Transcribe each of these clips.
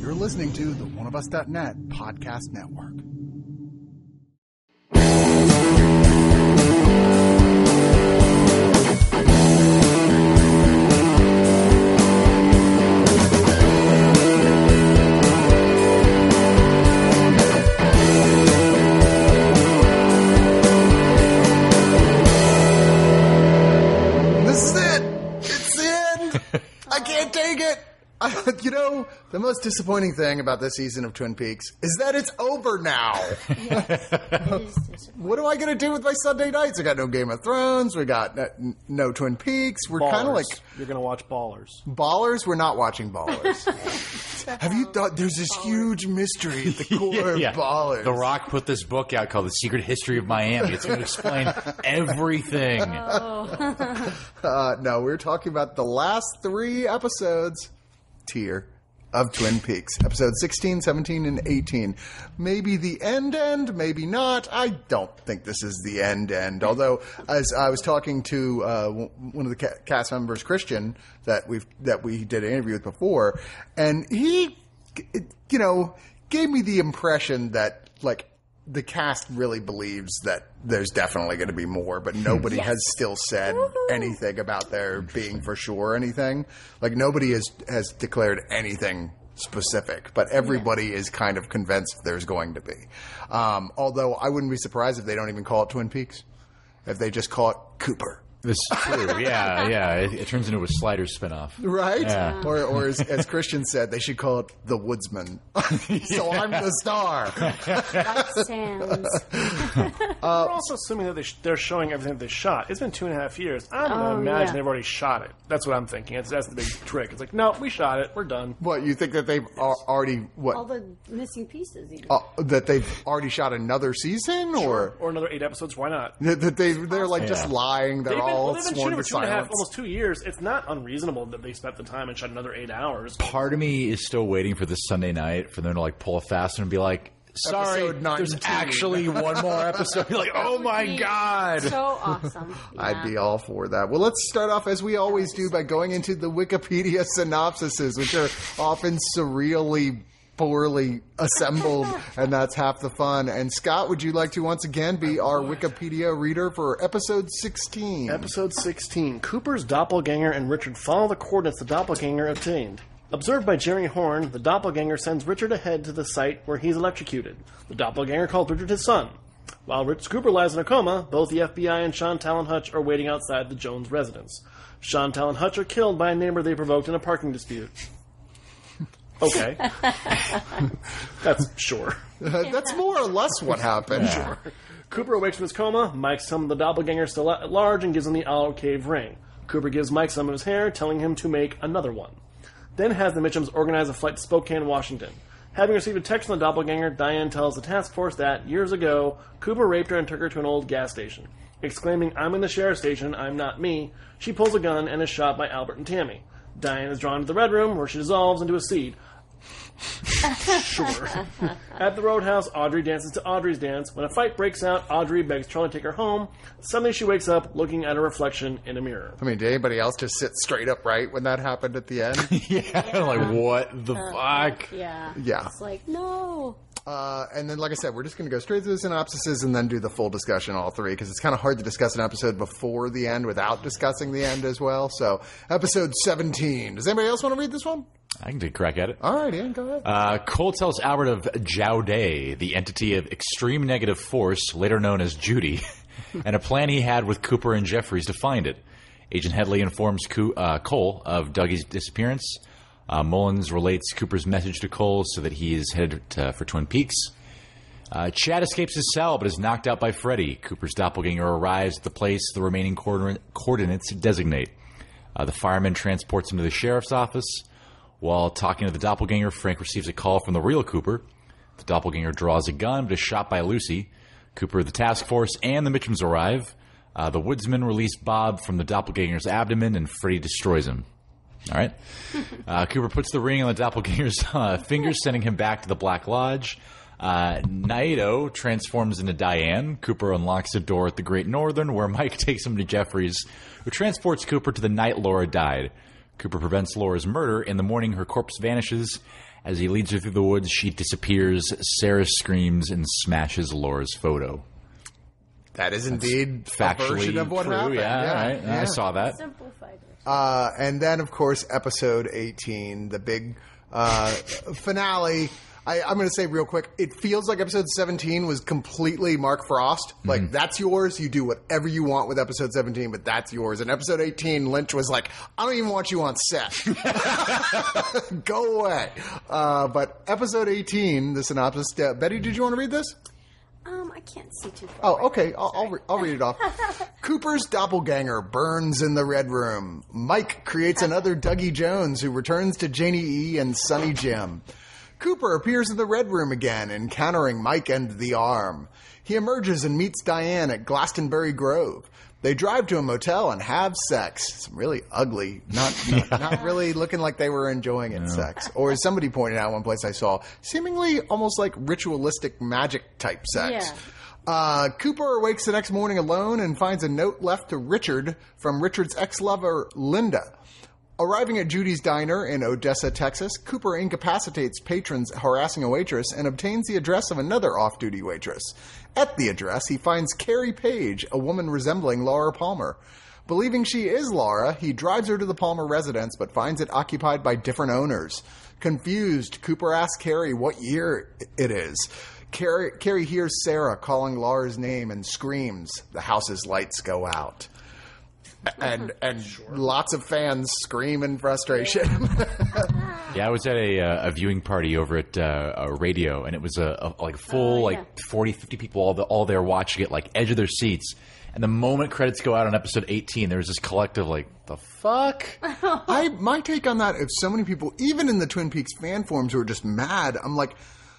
You're listening to the oneofus.net podcast network. You know, the most disappointing thing about this season of Twin Peaks is that it's over now. What am I going to do with my Sunday nights? I got no Game of Thrones. We got no Twin Peaks. We're kind of like... You're going to watch Ballers. Ballers? We're not watching Ballers. Have you thought there's this huge mystery at the core of Ballers? The Rock put this book out called The Secret History of Miami. It's going to explain everything. No, we're talking about the last 3 episodes tier of Twin Peaks. Episodes 16, 17, and 18. Maybe the end, maybe not. I don't think this is the end. Although, as I was talking to one of the cast members, Christian, that we did an interview with before, and he, gave me the impression that, the cast really believes that there's definitely going to be more, but nobody has still said anything about there being for sure anything. Nobody has declared anything specific, but everybody is kind of convinced there's going to be. Although I wouldn't be surprised if they don't even call it Twin Peaks, if they just call it Cooper. This is true. Yeah. It turns into a Sliders spinoff. Right? Yeah. Or as Christian said, they should call it The Woodsman. So I'm the star. That sounds... We're also assuming that they're showing everything that they shot. It's been 2.5 years. I'm going to imagine they've already shot it. That's what I'm thinking. That's the big trick. It's like, no, we shot it. We're done. What, you think that they've already... What? All the missing pieces, even. That they've already shot another season? Sure. Or another 8 episodes. Why not? That they're just lying. They've been shooting for 2.5, almost 2 years. It's not unreasonable that they spent the time and shot another 8 hours. Part of me is still waiting for this Sunday night for them to pull a fast one and be like, sorry, there's actually one more episode. You're like, oh my God. So awesome. Yeah. I'd be all for that. Well, let's start off, as we always do, by going into the Wikipedia synopsises, which are often surreally poorly assembled, and that's half the fun. And Scott, would you like to once again be our Wikipedia reader for episode 16? Episode 16. Cooper's doppelganger and Richard follow the coordinates the doppelganger obtained. Observed by Jerry Horn, the doppelganger sends Richard ahead to the site where he's electrocuted. The doppelganger called Richard his son. While Rich Cooper lies in a coma, both the FBI and Chantal and Hutch are waiting outside the Jones residence. Chantal and Hutch are killed by a neighbor they provoked in a parking dispute. Okay. That's sure. That's more or less what happened. Yeah. Sure. Cooper awakes from his coma. Mike summons the doppelganger still at large and gives him the Olive Cave ring. Cooper gives Mike some of his hair, telling him to make another one. Then has the Mitchums organize a flight to Spokane, Washington. Having received a text from the doppelganger, Diane tells the task force that, years ago, Cooper raped her and took her to an old gas station. Exclaiming, "I'm in the sheriff's station, I'm not me," she pulls a gun and is shot by Albert and Tammy. Diane is drawn to the Red Room, where she dissolves into a seed. Sure. At the Roadhouse, Audrey dances to Audrey's dance. When a fight breaks out, Audrey begs Charlie to take her home. Suddenly she wakes up looking at a reflection in a mirror. I mean, did anybody else just sit straight upright when that happened at the end? What the fuck? Yeah. Yeah. It's like, no. And then, like I said, we're just going to go straight through the synopsises and then do the full discussion, all 3, because it's kind of hard to discuss an episode before the end without discussing the end as well. So, episode 17. Does anybody else want to read this one? I can take a crack at it. All right, Ian, go ahead. Cole tells Albert of Jowday, the entity of extreme negative force, later known as Judy, and a plan he had with Cooper and Jeffries to find it. Agent Headley informs Cole of Dougie's disappearance. Mullins relates Cooper's message to Cole so that he is headed for Twin Peaks. Chad escapes his cell but is knocked out by Freddy. Cooper's doppelganger arrives at the place the remaining coordinates designate. The fireman transports him to the sheriff's office. While talking to the doppelganger, Frank receives a call from the real Cooper. The doppelganger draws a gun but is shot by Lucy. Cooper, the task force, and the Mitchums arrive. The woodsman release Bob from the doppelganger's abdomen, and Freddy destroys him. All right. Cooper puts the ring on the doppelganger's fingers, sending him back to the Black Lodge. Naito transforms into Diane. Cooper unlocks a door at the Great Northern, where Mike takes him to Jeffries, who transports Cooper to the night Laura died. Cooper prevents Laura's murder. In the morning, her corpse vanishes, As he leads her through the woods, she disappears. Sarah screams and smashes Laura's photo. That is indeed a Factually version of what true, happened. yeah, right. yeah. I saw that. Simple fighter. And then, of course, episode 18, the big finale. I'm going to say real quick, it feels like episode 17 was completely Mark Frost. Like, that's yours. You do whatever you want with episode 17, but that's yours. And episode 18, Lynch was like, I don't even want you on set. Go away. But episode 18, the synopsis. Betty, did you want to read this? I can't see too far. Oh, okay. I'll read it off. Cooper's doppelganger burns in the Red Room. Mike creates another Dougie Jones who returns to Janie E. and Sonny Jim. Cooper appears in the Red Room again, encountering Mike and the Arm. He emerges and meets Diane at Glastonbury Grove. They drive to a motel and have sex. Some really ugly, not really looking like they were enjoying it sex. Or as somebody pointed out one place I saw, seemingly almost like ritualistic magic type sex. Yeah. Cooper awakes the next morning alone and finds a note left to Richard from Richard's ex-lover, Linda. Arriving at Judy's diner in Odessa, Texas, Cooper incapacitates patrons harassing a waitress and obtains the address of another off-duty waitress. At the address, he finds Carrie Page, a woman resembling Laura Palmer. Believing she is Laura, he drives her to the Palmer residence but finds it occupied by different owners. Confused, Cooper asks Carrie what year it is. Carrie hears Sarah calling Laura's name and screams. The house's lights go out. And lots of fans scream in frustration. Yeah, I was at a viewing party over at a radio, and it was a full 40, 50 people all there watching it, like edge of their seats. And the moment credits go out on episode 18, there was this collective like, the fuck? My take on that, if so many people, even in the Twin Peaks fan forums, who are just mad, I'm like,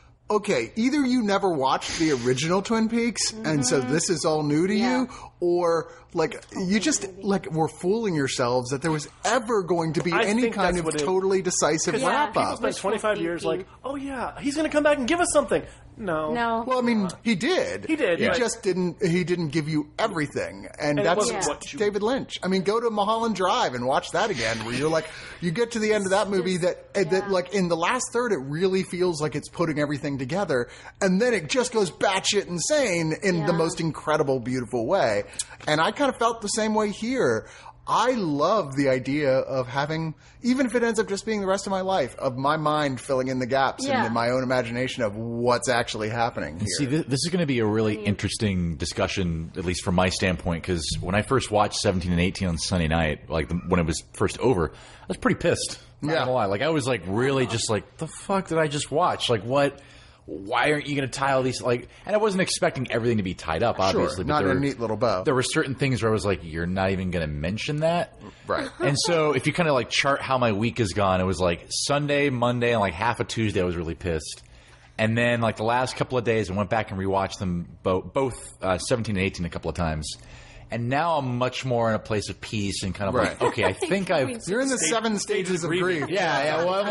okay, either you never watched the original Twin Peaks, and so this is all new to you, or like you just like were fooling yourselves that there was ever going to be any kind of totally decisive wrap People up. spent 25 years like, oh yeah, he's going to come back and give us something. No. Well, I mean, he did. He did. He Right. just didn't. He didn't give you everything, and it that's wasn't what you- David Lynch. I mean, go to Mulholland Drive and watch that again, where you're like, you get to the end of that movie that like in the last third, it really feels like it's putting everything together, and then it just goes batshit insane in the most incredible, beautiful way. And I kind of felt the same way here. I love the idea of having, even if it ends up just being the rest of my life, of my mind filling in the gaps and in my own imagination of what's actually happening here. See, this is going to be a really interesting discussion, at least from my standpoint, because when I first watched 17 and 18 on Sunday night, like when it was first over, I was pretty pissed. Not gonna lie. Like I was like really just like, the fuck did I just watch? Like what? Why aren't you going to tie all these like? And I wasn't expecting everything to be tied up, obviously. Sure, but not there in a were, neat little bow. There were certain things where I was like, you're not even going to mention that, Right. And so if you kind of like chart how my week has gone, it was like Sunday, Monday, and like half of Tuesday, I was really pissed. And then like the last couple of days, I went back and rewatched them both 17 and 18 a couple of times. And now I'm much more in a place of peace and kind of like, okay, I think I've. You're in the 7 stages of grief. Yeah. Well,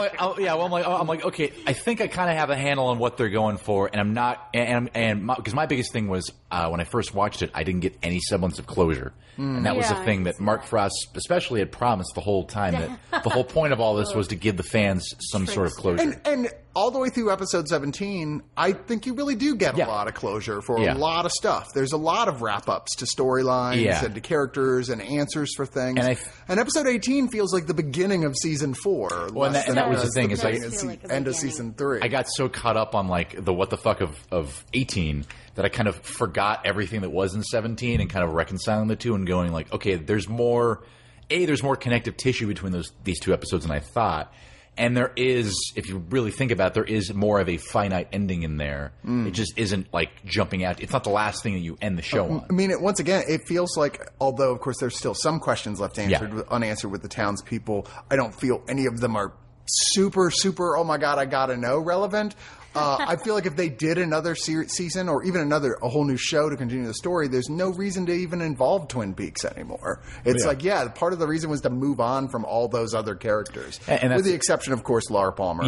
I'm like, okay, I think I kind of have a handle on what they're going for, and I'm not, because my biggest thing was when I first watched it, I didn't get any semblance of closure, and that was the thing that Mark Frost especially had promised the whole time, that the whole point of all this was to give the fans some sort of closure. And all the way through episode 17, I think you really do get a lot of closure for a lot of stuff. There's a lot of wrap-ups to storylines and to characters and answers for things. And episode 18 feels like the beginning of season 4. Well, and that was the thing. Is end of season 3. I got so caught up on like the what the fuck of 18 that I kind of forgot everything that was in 17 and kind of reconciling the two and going like, okay, there's more connective tissue between these two episodes than I thought. And there is, if you really think about it, there is more of a finite ending in there. It just isn't like jumping out. It's not the last thing that you end the show on. I mean, once again, it feels like, although, of course, there's still some questions left unanswered with the townspeople, I don't feel any of them are super, oh my God, I gotta know relevant. I feel like if they did another season or even a whole new show to continue the story, there's no reason to even involve Twin Peaks anymore. It's part of the reason was to move on from all those other characters. And with the exception, of course, Laura Palmer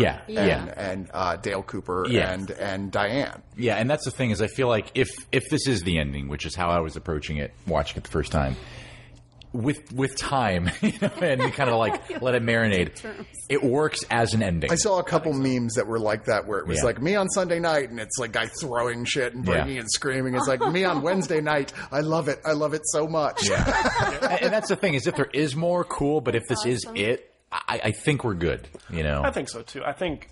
and Dale Cooper and Diane. Yeah, and that's the thing is I feel like if this is the ending, which is how I was approaching it, watching it the first time, with time, and you kind of like let it marinate. It works as an ending. I saw a couple memes that were like that, where it was Yeah. like me on Sunday night, and it's like guy throwing shit and breaking and screaming. It's like me on Wednesday night. I love it. I love it so much. and that's the thing, is if there is more, cool. But if this is it, I think we're good. I think so too. I think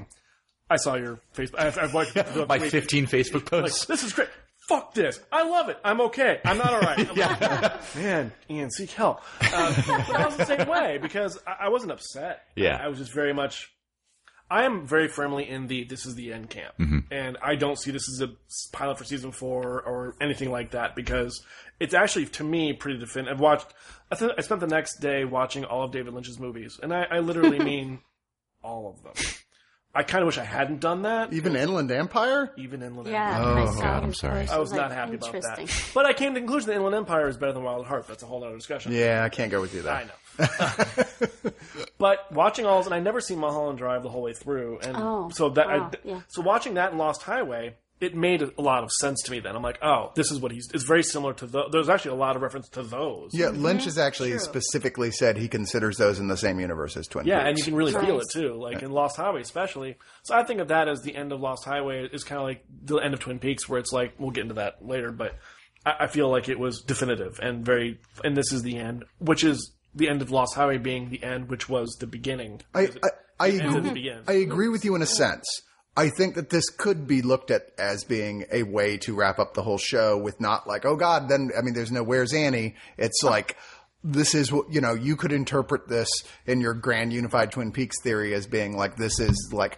I saw your Facebook. I've watched My 15 Facebook like, posts. this is great. Fuck this. I love it. I'm okay. I'm not all right. I'm like, man, Ian, seek help. But I was the same way because I wasn't upset. Yeah. I was just very much. I am very firmly in this is the end camp. And I don't see this as a pilot for season 4 or anything like that because it's actually, to me, pretty definitive. I spent the next day watching all of David Lynch's movies. And I literally mean all of them. I kind of wish I hadn't done that. Even Inland Empire? Even Inland Yeah, Empire. I saw God, I'm his sorry. post. I was like, not happy about that. interesting. But I came to the conclusion that Inland Empire is better than Wild at Heart. That's a whole other discussion. Yeah, I can't go with you there. I know. But watching all, and I never seen Mulholland Drive the whole way through, and so that wow, yeah. so watching that in Lost Highway, it made a lot of sense to me. Then I'm like, oh, this is what it's very similar to there's actually a lot of reference to those. Yeah, Lynch has actually specifically said he considers those in the same universe as Twin Yeah, Peaks. and you can really feel it Nice. too, like in Lost Highway especially. So I think of that as the end of Lost Highway is kind of like the end of Twin Peaks, where it's like we'll get into that later, but I feel like it was definitive and and this is the end, which is the end of Lost Highway being the end, which was the beginning. I End at the agree, beginning. I agree with you in a sense. I think that this could be looked at as being a way to wrap up the whole show with not like, oh God, then, I mean, there's no Where's Annie. It's like, this is what, you could interpret this in your grand unified Twin Peaks theory as being like, this is like,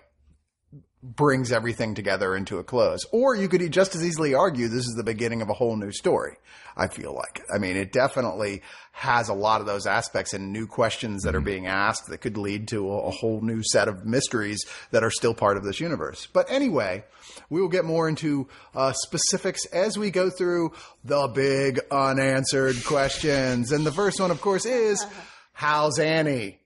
brings everything together into a close. Or you could just as easily argue this is the beginning of a whole new story, I feel like. I mean, it definitely has a lot of those aspects and new questions that are being asked that could lead to a whole new set of mysteries that are still part of this universe. But anyway, we will get more into specifics as we go through the big unanswered questions. And the first one, of course, is, how's Annie?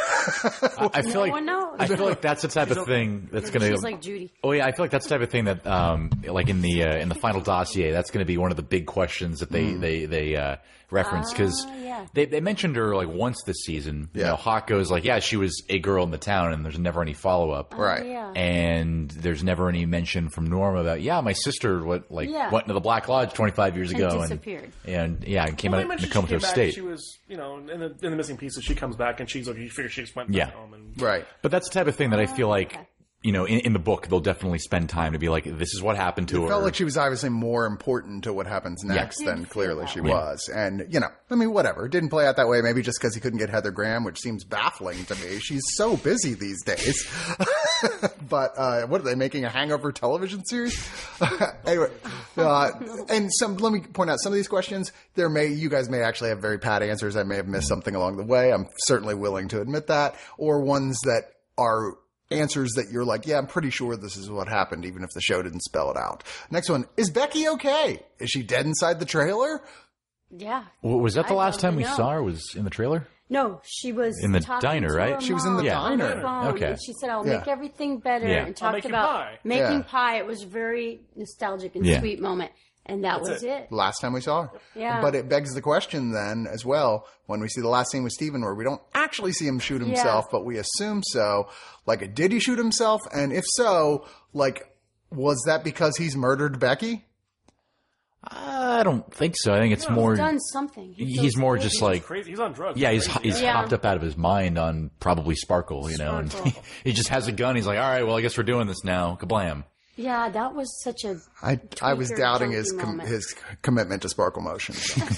I feel No one knows. I feel like that's the type of thing that's going to. She's like Judy. Oh yeah, I feel like that's the type of thing that, like in the final dossier, that's going to be one of the big questions that they reference because yeah. they mentioned her like once this season. You Yeah. know, Hawk goes like, yeah, she was a girl in the town, and there's never any follow up. Right. Yeah. And there's never any mention from Norma about, yeah, my sister went into the Black Lodge 25 years ago disappeared. and came Well, out they in a mentioned she comatose came back, state. She was, in the missing pieces. She comes back and she's like, you figure she just went back Yeah. home. And Right. But that's the type of thing that I feel like, okay. in the book, they'll definitely spend time to be like, this is what happened to her. Felt like she was obviously more important to what happens next Did than feel clearly that she way. was. And, I mean, whatever. It didn't play out that way. Maybe just because he couldn't get Heather Graham, which seems baffling to me. She's so busy these days. But what are they making, a Hangover television series? Anyway, and let me point out some of these questions. You guys may actually have very pat answers. I may have missed something along the way. I'm certainly willing to admit that. Or ones that are answers that you're like, yeah, I'm pretty sure this is what happened, even if the show didn't spell it out. Next one, is Becky okay? Is she dead inside the trailer? Yeah. Was that the I last time we don't know. saw her? Was in the trailer? No, she was In the talking diner, to right? her She was in the mom on diner. the phone, Okay. and she said, "I'll Yeah. make everything better," Yeah. and I'll talked make you about pie. making Yeah. pie. It was very nostalgic and Yeah. sweet moment, and that was it. Last time we saw her. Yeah. But it begs the question then as well, when we see the last scene with Steven where we don't actually see him shoot himself, but we assume so. Like, did he shoot himself? And if so, like, was that because he's murdered Becky? I don't think so. I think it's more. He's done something. He He's feels more guilty. just like. crazy. He's on drugs. Yeah, he's Crazy. Yeah. hopped up out of his mind on probably Sparkle, and he just has a gun. He's like, all right, well, I guess we're doing this now. Kablam. Yeah, that was such a. I was Tweaker, doubting chunky moment. his commitment to Sparkle Motion.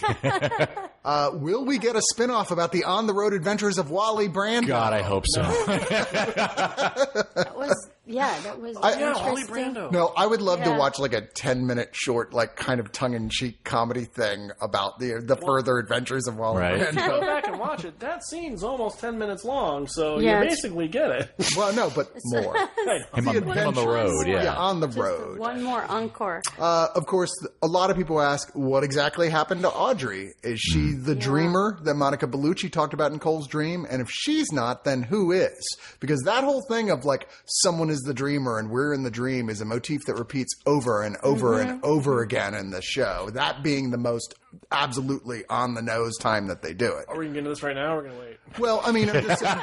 Will we get a spin-off about the on-the-road adventures of Wally Brando? God, I hope so. That was that was Yeah, Wally interesting. Brando. No, I would love to Yeah. watch like a 10-minute short, like kind of tongue-in-cheek comedy thing about the further adventures of Wally Right. Go Brando. back and watch it. That scene's almost 10 minutes long, so Yeah, you it's- basically get it. Well, no, but more. I know. him on the road, yeah. on the Just road. one more encore. Of course, a lot of people ask, what exactly happened to Audrey? Is she the dreamer that Monica Bellucci talked about in Cole's Dream? And if she's not, then who is? Because that whole thing of like someone is the dreamer and we're in the dream is a motif that repeats over and over and over again in the show. That being the most absolutely on the nose time that they do it. Are we going to get into this right now or are we going to wait? Well, I mean, I'm just saying,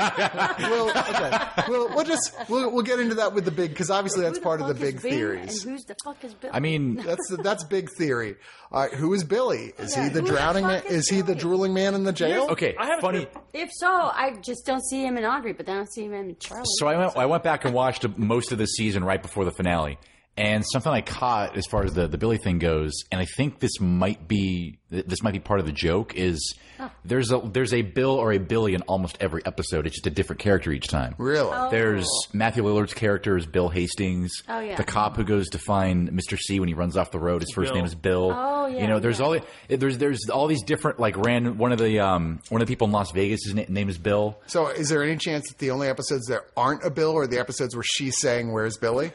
we'll get into that with the big, because obviously that's Who part of the fuck is big Bing theories. And who's the fuck is Bill? I mean, That's big theory. All right, who is Billy? Is he the who the drowning man? fuck Is is he the Billy? drooling man in the jail? okay, I have a funny. theory. If so, I just don't see him in Audrey, but then I see him in Charlie. So I went back and watched most of the season right before the finale, and something I caught as far as the Billy thing goes, and I think this might be part of the joke is there's a Bill or a Billy in almost every episode. It's just a different character each time. Really? There's Matthew Lillard's character is Bill Hastings. Oh, yeah. The cop who goes to find Mr. C when he runs off the road. His first Bill. name is Bill. Oh, yeah, You know, there's yeah. there's all these different like random. One of the people in Las Vegas, his name is Bill. So is there any chance that the only episodes there aren't a Bill are the episodes where she's saying, "Where's Billy"?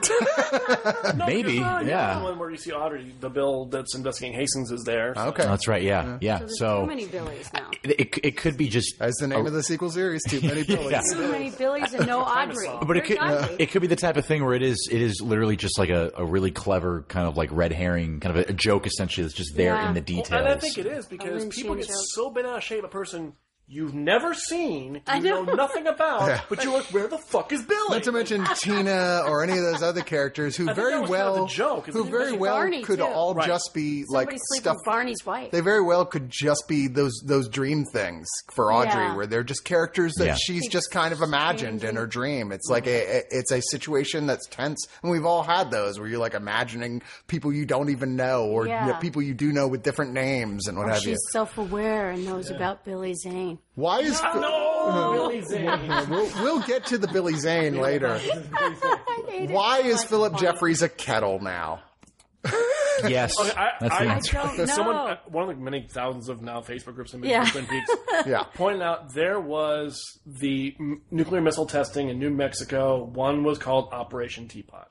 Maybe, The yeah. one where you see Audrey, the Bill that's investigating Hastings is there. So. Okay. That's right. Yeah. There's too many Billies now. It could be just That's the name of the sequel series. Too many Billies. Yeah. Too many Billies and no Audrey. song. But it Where's could Audrey? it could be the type of thing where it is literally just like a really clever kind of like red herring, kind of a joke essentially that's just there Yeah. in the Well, details. and I think it is because Lynch people and get joke. so bent out of shape a person you've never seen, I you know know. nothing about, but you're like, where the fuck is Billy? Not to mention Tina or any of those other characters who think very that was kind of well, the joke, who isn't it? very well Barney, could too. all Right. just be Somebody like sleep stuff. with Barney's wife. They very well could just be those dream things for Audrey, Yeah. where they're just characters that Yeah. she's just kind of imagined in her dream. It's like it's a situation that's tense, and we've all had those where you're like imagining people you don't even know, or Yeah. people you do know with different names and what have you. She's self-aware and knows about Billy Zane. Why is no, Billy Zane. we'll get to the Billy Zane later. Why is Philip Jeffries a kettle now? yes, Okay, that's the I answer. don't know. Someone, one of the many thousands of now Facebook groups in Yeah. Twin Peaks, Yeah. pointed out there was the nuclear missile testing in New Mexico. One was called Operation Teapot,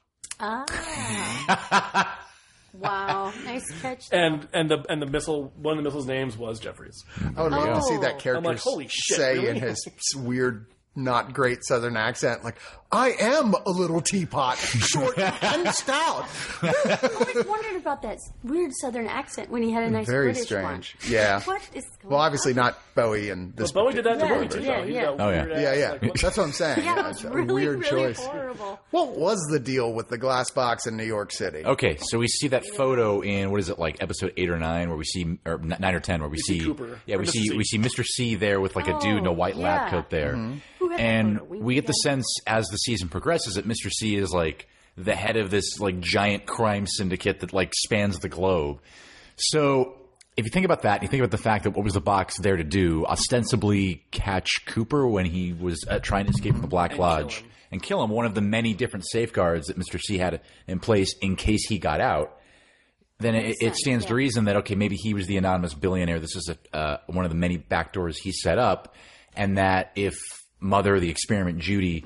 Ah. Wow. Nice catch. and the missile, one of the missile's names was Jeffries. I would love to see that Oh. character I'm like, holy shit, say really? in his weird, not great Southern accent, like, I am a little teapot, short and stout. I always wondered about that weird Southern accent when he had a nice Very British strange. one. Yeah. What is going Well, obviously on? not Bowie and this. But Bowie did that to Yeah, Bowie too. yeah, though. He yeah. got Oh, yeah. weird Yeah, ass, yeah. like, what- That's what I'm saying. Yeah, Yeah, it it's was a really, weird really choice. horrible. What was the deal with the glass box in New York City? Okay, so we see that photo in what is it like episode 8 or 9 where we see or 9 or 10 where we see Cooper, yeah or we Mr. see C. we see Mr. C there with like a dude in a white lab yeah. coat there, Who had that and photo? we get the sense as the season progresses that Mr. C is like the head of this like giant crime syndicate that like spans the globe. So if you think about that, you think about the fact that what was the box there to do? Ostensibly catch Cooper when he was trying to escape from the Black Lodge and kill him. One of the many different safeguards that Mr. C had in place in case he got out. Then it stands to reason that, okay, maybe he was the anonymous billionaire. This is one of the many backdoors he set up. And that if Mother, the experiment Judy,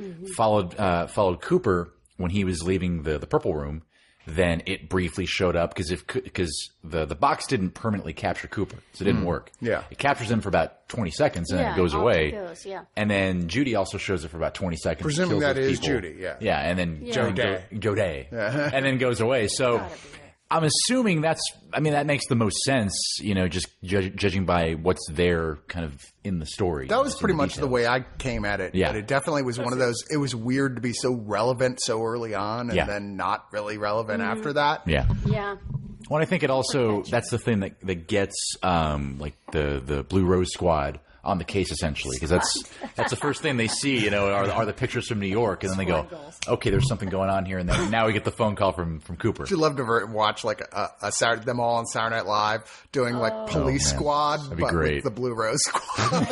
followed Cooper when he was leaving the Purple Room, then it briefly showed up because the box didn't permanently capture Cooper, so it didn't work. Yeah. It captures him for about 20 seconds and then Yeah, it goes off away. it goes, yeah. And then Judy also shows it for about 20 seconds. Presuming kills that those is people. Judy, yeah. Yeah, and then Joe Joe Day. And then goes away. So Gotta be right. I'm assuming that makes the most sense, you know, just judging by what's there kind of in the story. That was just in pretty much the details. way I came at it. Yeah. But it definitely was one of those, it was weird to be so relevant so early on and Yeah. then not really relevant Mm-hmm. after that. Yeah. Yeah. Well, I think it also, that's the thing that gets like the Blue Rose Squad on the case essentially, because that's the first thing they see, you know, are the pictures from New York, and then they go, okay, there's something going on here, and then now we get the phone call from Cooper. I'd love to watch like a Saturday, them all on Saturday Night Live doing like Police man. Squad, That'd be but great. with the Blue Rose Squad.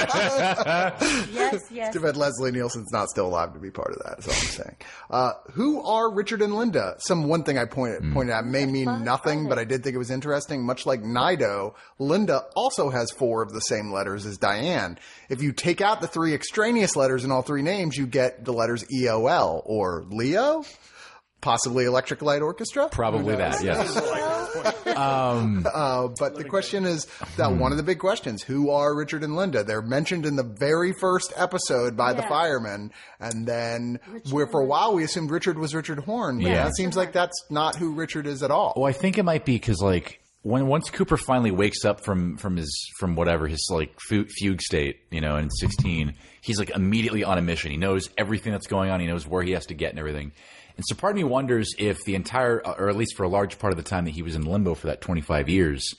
Yes, yes. Too bad Leslie Nielsen's not still alive to be part of that. Is all I'm saying. Who are Richard and Linda? One thing I pointed out may mean nothing, but I did think it was interesting. Much like Nido, Linda also has 4 of the same letters as Diane. If you take out the 3 extraneous letters in all 3 names, you get the letters EOL or Leo, possibly Electric Light Orchestra. Probably that, yes. But the question is that one of the big questions: who are Richard and Linda? They're mentioned in the very first episode by the firemen, and then for a while we assumed Richard was Richard Horn. But it seems like that's not who Richard is at all. Well, I think it might be because like once Cooper finally wakes up from his like fugue state, in 16, he's like immediately on a mission. He knows everything that's going on. He knows where he has to get and everything. And so part of me wonders if the entire, or at least for a large part of the time that he was in limbo for that 25 years,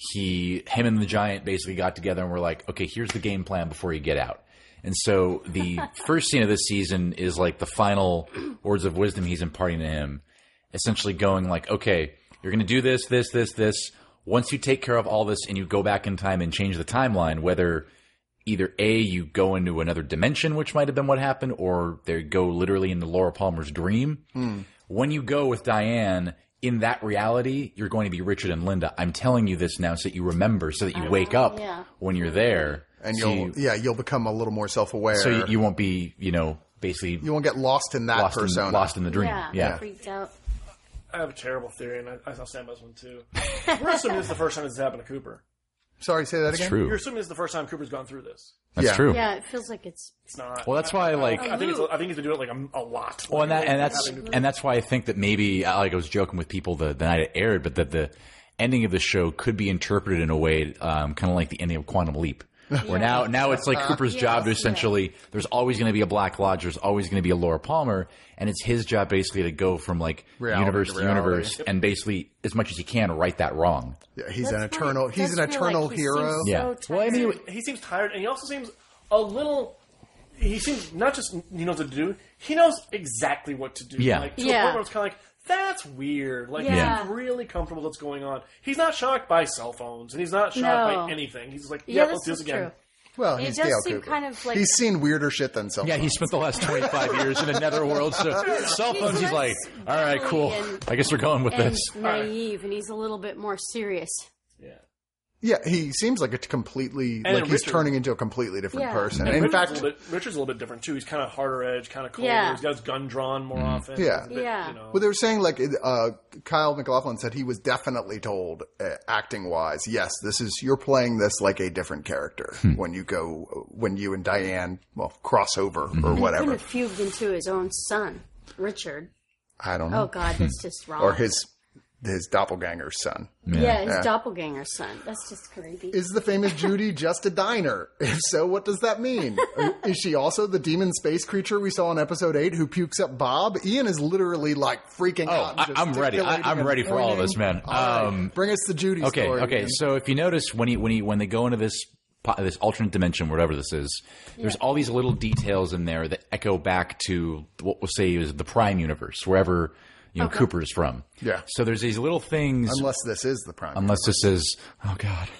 him and the Giant basically got together and were like, okay, here's the game plan before you get out. And so the first scene of this season is like the final words of wisdom he's imparting to him, essentially going like, okay, you're going to do this, this, this, this. Once you take care of all this and you go back in time and change the timeline, whether either A, you go into another dimension, which might have been what happened, or they go literally into Laura Palmer's dream. When you go with Diane, in that reality, you're going to be Richard and Linda. I'm telling you this now so that you remember, so that you wake up when you're there. And you'll become a little more self-aware. So you won't be, basically... You won't get lost in that persona. Lost in the dream. Yeah. Freaked out. I have a terrible theory, and I'll stand by this one too. We're assuming this is the first time this has happened to Cooper. Sorry, say that again? That's true. You're assuming this is the first time Cooper's gone through this. That's true. Yeah, it feels like it's not. Well, that's why, like... I think he's been doing it, like, a lot. Well, and that's why I think that maybe, like I was joking with people the night it aired, but that the ending of the show could be interpreted in a way kind of like the ending of Quantum Leap. Where now it's like Cooper's job to essentially, there's always going to be a Black Lodge, there's always going to be a Laura Palmer, and it's his job basically to go from like universe to universe and basically, as much as he can, right that wrong. Yeah, he's an eternal hero. Yeah. Well, I mean, he seems tired, and he also seems a little. He seems not just he knows what to do; he knows exactly what to do. Yeah. Like, to the point where it's kind of like, that's weird. Like, he's really comfortable with what's going on. He's not shocked by cell phones, and he's not shocked by anything. He's like, let's do this again. True. Well, It he's does Dale seem Cooper. kind of like- He's seen weirder shit than cell phones. Yeah, he spent the last 25 years in the netherworld, so cell phones, he's like, all right, cool. I guess we're going with this. Naive, and he's a little bit more serious. Yeah, he seems like he's turning into a completely different person. And in fact, Richard's a little bit different too. He's kind of harder edge, kind of colder. Yeah. He's got his gun drawn more often. Yeah. Well, they were saying like Kyle MacLachlan said he was definitely told, acting wise, yes, you're playing this like a different character when you and Diane cross over or He whatever. couldn't have fugued into his own son, Richard. I don't know. Oh God, that's just wrong. Or his doppelganger's son. Yeah, his doppelganger's son. That's just creepy. Is the famous Judy just a diner? If so, what does that mean? Is she also the demon space creature we saw in episode 8 who pukes up Bob? Ian is literally like freaking out. I'm ready. I'm ready for all of this, man. Right. Bring us the Judy story. Okay. So if you notice when they go into this alternate dimension, whatever this is, there's all these little details in there that echo back to what we'll say is the Prime universe, wherever Cooper is from. Yeah. So there's these little things. Unless this is the Prime. Unless this is, oh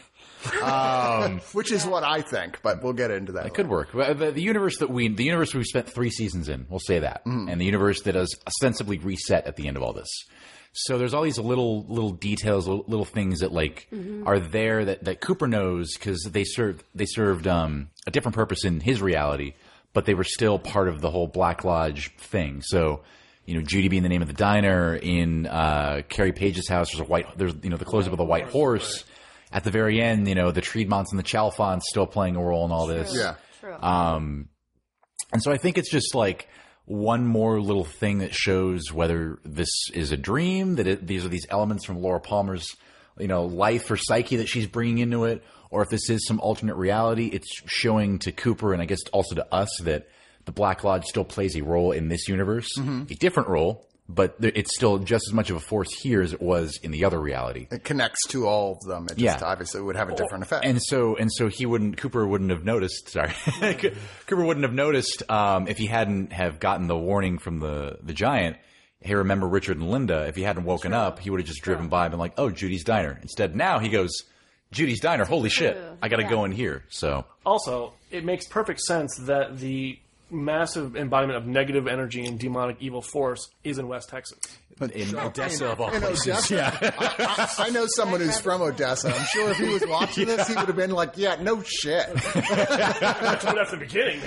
God. Which is what I think, but we'll get into that. It could work. The universe we've spent 3 seasons in, we'll say that, and the universe that is ostensibly reset at the end of all this. So there's all these little details, little things that are there that Cooper knows because they served a different purpose in his reality, but they were still part of the whole Black Lodge thing. So. Judy being the name of the diner, in Carrie Page's house, there's the close-up of the White Horse. At the very end, the Treedmonts and the Chalfonts still playing a role in all this. Yeah. True. And so I think it's just like one more little thing that shows whether this is a dream, these are these elements from Laura Palmer's, life or psyche that she's bringing into it, or if this is some alternate reality. It's showing to Cooper and I guess also to us that the Black Lodge still plays a role in this universe, a different role, but it's still just as much of a force here as it was in the other reality. It connects to all of them. It just obviously would have a different effect. And so Cooper wouldn't have noticed. Sorry, Cooper wouldn't have noticed if he hadn't have gotten the warning from the Giant. Hey, remember Richard and Linda? If he hadn't woken up, he would have just driven by and been like, "Oh, Judy's Diner." Instead, now he goes, "Judy's Diner. Holy shit! I got to go in here." So also, it makes perfect sense that the massive embodiment of negative energy and demonic evil force is in West Texas. But in Odessa, of all places. Odessa? Yeah. I know someone who's from Odessa. I'm sure if he was watching this, he would have been like, yeah, no shit. That's the beginning,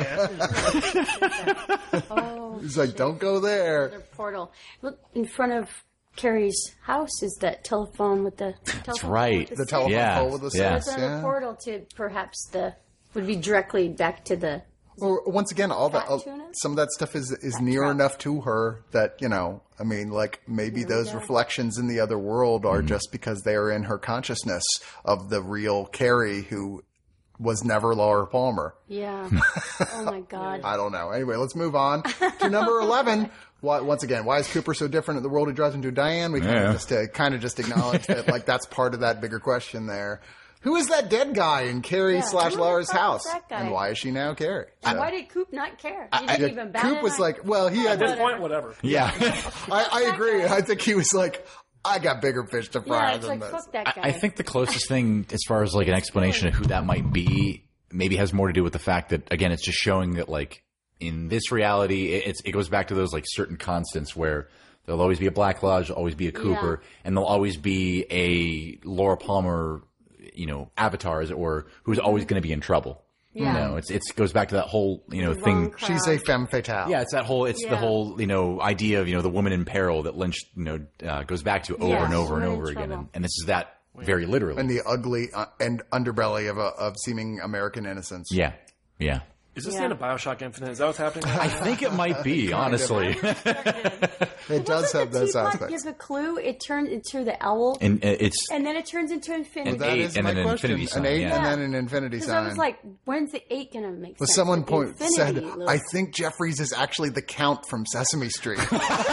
man. He's like, don't go there. The portal. Look, in front of Carrie's house is that telephone with the telephone right. pole with The telephone Yeah. pole with the Yeah. sex. There's another portal to perhaps would be directly back to the. Well, once again, Fat tuna? some of that stuff is near enough to her that, I mean, like maybe those reflections in the other world are just because they are in her consciousness of the real Carrie who was never Laura Palmer. Yeah. Oh my God. I don't know. Anyway, let's move on to number 11. Once again, why is Cooper so different in the world he drives into Diane? We kind of just acknowledge that, like, that's part of that bigger question there. Who is that dead guy in Carrie / Laura's house? That guy? And why is she now Carrie? And why did Coop not care? He didn't even bat Coop an was eye. like, well, he had At this to, point, whatever. Yeah. I agree. I think he was like, I got bigger fish to fry Yeah, it's than like, this. fuck that guy. I think the closest thing, as far as like an explanation of who that might be, maybe has more to do with the fact that, again, it's just showing that, like, in this reality, it goes back to those, like, certain constants where there'll always be a Black Lodge, there'll always be a Cooper, and there'll always be a Laura Palmer, avatar, as it were, who's always going to be in trouble. Yeah. It goes back to that whole, thing. She's a femme fatale. Yeah, it's the whole, idea of, the woman in peril that Lynch, goes back to over and over and woman in over again. trouble. And this is that very literally. And the ugly and underbelly of seeming American innocence. Yeah. Yeah. Is this the end of Bioshock Infinite? Is that what's happening? I think it might be, honestly. It does have those teapot aspects. gives a clue. It turns into the owl, And it's and then it turns into infinity. That is and my then an question. infinity sign, An 8 yeah. and then an infinity Because sign. I was like, when's the 8 going to make Well, sense? someone With the said, infinity loop. I think Jeffries is actually the Count from Sesame Street.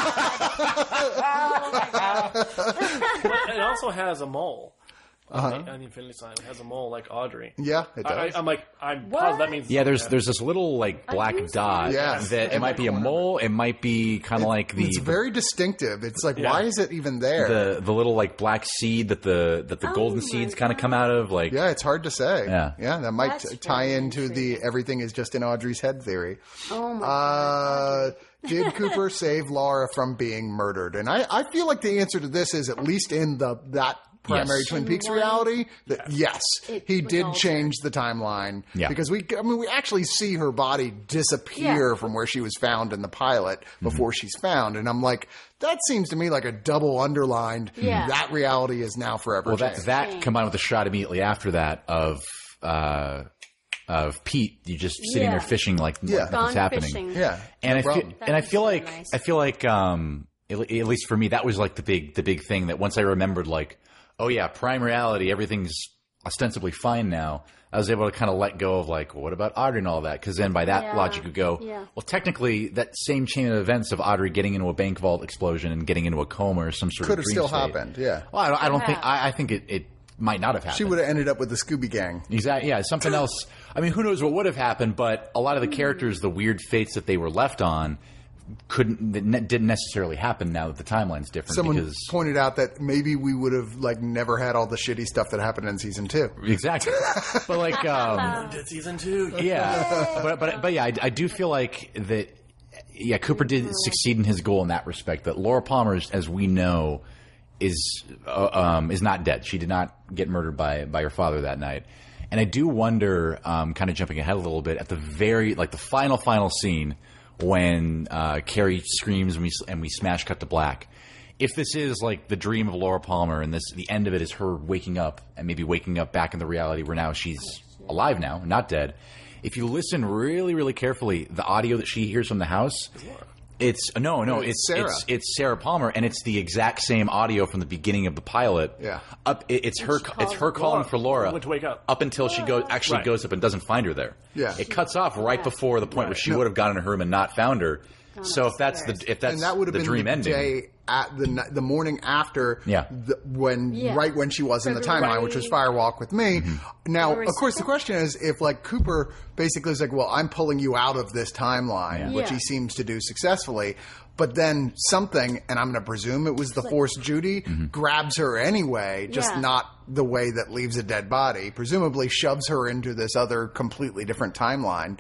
It also has a mole. On the infinity sign, it has a mole like Audrey. Yeah, it does. I'm positive that means. yeah. There's this little like black Unusual. dot Yes. that it might be a mole. It might be kind of like It's very distinctive. It's like, Yeah. why is it even there? the little like black seed that the golden my seeds kind of God. come out of. Like Yeah, it's hard to say. Yeah. that might That's tie very into the intriguing. everything is just in Audrey's head theory. Oh my God. Did Cooper save Laura from being murdered? And I feel like the answer to this is, at least in that primary Yes. Twin In Peaks one- reality, that yes, It he was did altered. change the timeline. Yeah. Because we actually see her body disappear Yeah. from where she was found in the pilot before she's found. And I'm like, that seems to me like a double underlined. Yeah. That reality is now forever well, changed. that combined with the shot immediately after that of Pete, you just sitting there Yeah. fishing like Yeah. nothing's Gone happening. fishing. Yeah. And no I feel, problem. and I That feel was so like nice. I feel like at least for me that was like the big thing that once I remembered, like, oh yeah, prime reality, everything's ostensibly fine now. I was able to kind of let go of like, well, what about Audrey and all that? Because then by that Yeah. logic you go, Yeah. well, technically that same chain of events of Audrey getting into a bank vault explosion and getting into a coma or some sort Could of have dream still state. happened. Yeah. Well, I don't think. Yeah. I think it might not have happened. She would have ended up with the Scooby Gang. Exactly. Yeah, something else. I mean, who knows what would have happened? But a lot of the characters, the weird fates that they were left on, didn't necessarily happen now that the timeline's different. Someone because pointed out that maybe we would have never had all the shitty stuff that happened in season 2. exactly. But like, Did season 2? yeah. But yeah, I do feel like that. Yeah, Cooper did succeed in his goal in that respect. That Laura Palmer, as we know, is not dead. She did not get murdered by her father that night. And I do wonder, kind of jumping ahead a little bit, at the the final scene when Carrie screams and we smash cut to black. If this is like the dream of Laura Palmer and the end of it is her waking up and maybe waking up back in the reality where now she's alive now, not dead. If you listen really, really carefully, the audio that she hears from the house, it's Sarah. It's Sarah Palmer, and it's the exact same audio from the beginning of the pilot. Yeah. It's her calling for Laura Went to wake up. until she goes Right. up and doesn't find her there. Yeah. It cuts off right before the point where she would have gotten to her room and not found her. So if that's And that would have the been dream the ending. day at the morning after, Yeah. right when she was in the timeline, February. which was Firewalk with Me. Mm-hmm. Now, February of course, the 2nd. question is if Cooper basically is like, well, I'm pulling you out of this timeline, which Yeah. he seems to do successfully. But then something, and I'm going to presume it was the Force Judy, grabs her anyway, just Yeah. not the way that leaves a dead body. Presumably shoves her into this other completely different timeline.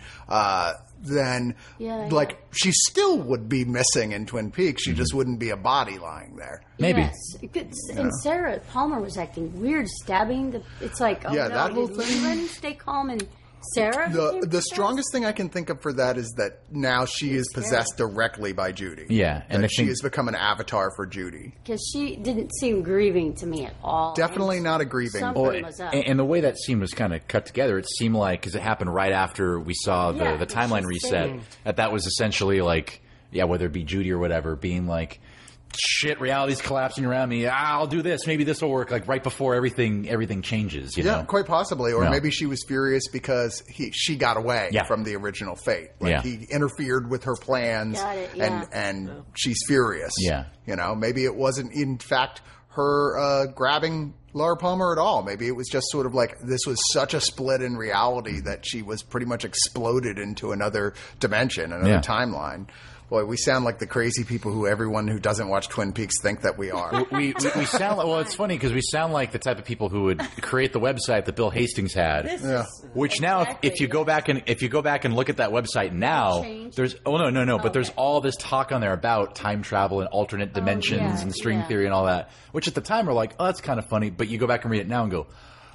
Then, Yeah. she still would be missing in Twin Peaks. She just wouldn't be a body lying there. Maybe. Yes. And Sarah Palmer was acting weird, stabbing. It's like, oh Yeah, no, that whole did thing- Leland stay calm and Sarah? The strongest thing I can think of for that is that now she is possessed directly by Judy. Yeah, and That she has become an avatar for Judy. Because she didn't seem grieving to me at all. Definitely not a grieving. Something was up. and the way that scene was kind of cut together, it seemed like, because it happened right after we saw Yeah, the timeline she's reset, saying. that was essentially like, yeah, whether it be Judy or whatever, being like, shit, reality's collapsing around me. I'll do this. Maybe this will work. Like right before everything changes. You Yeah, know? quite possibly. Or No. maybe she was furious because she got away Yeah. from the original fate. Like Yeah. he interfered with her plans, Got it, yeah. and she's furious. Yeah. You know, maybe it wasn't in fact her grabbing Laura Palmer at all. Maybe it was just sort of like this was such a split in reality that she was pretty much exploded into another dimension, another Yeah. timeline. Boy, we sound like the crazy people who everyone who doesn't watch Twin Peaks think that we are. We sound like, well, it's funny because we sound like the type of people who would create the website that Bill Hastings had. This Yeah. is Which now, exactly, if you go back and look at that website now, Changed? there's no, but there's Okay. all this talk on there about time travel and alternate dimensions yeah, and string yeah. theory and all that. Which at the time we're like, oh, that's kind of funny. But you go back and read it now and go,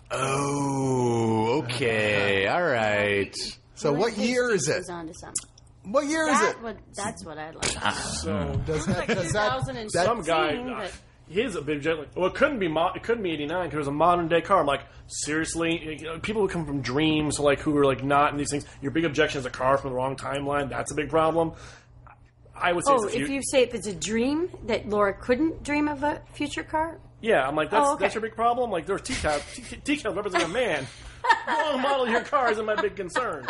oh, okay, all right. So what year is it? Was onto something. What year is it? That's what I'd like. So Does that, does that, 2016, some guy, but- his a big joke. Like, well, it couldn't be 89 because it was a modern day car. I'm like, seriously, you know, people who come from dreams, like who are like not in these things. Your big objection is a car from the wrong timeline. That's a big problem. I would say, Oh, it's a if you say if it's a dream that Laura couldn't dream of a future car? yeah, I'm like, that's Oh, okay. that's your big problem. Like, there's decals represent a man. Wrong model of your car isn't my big concern.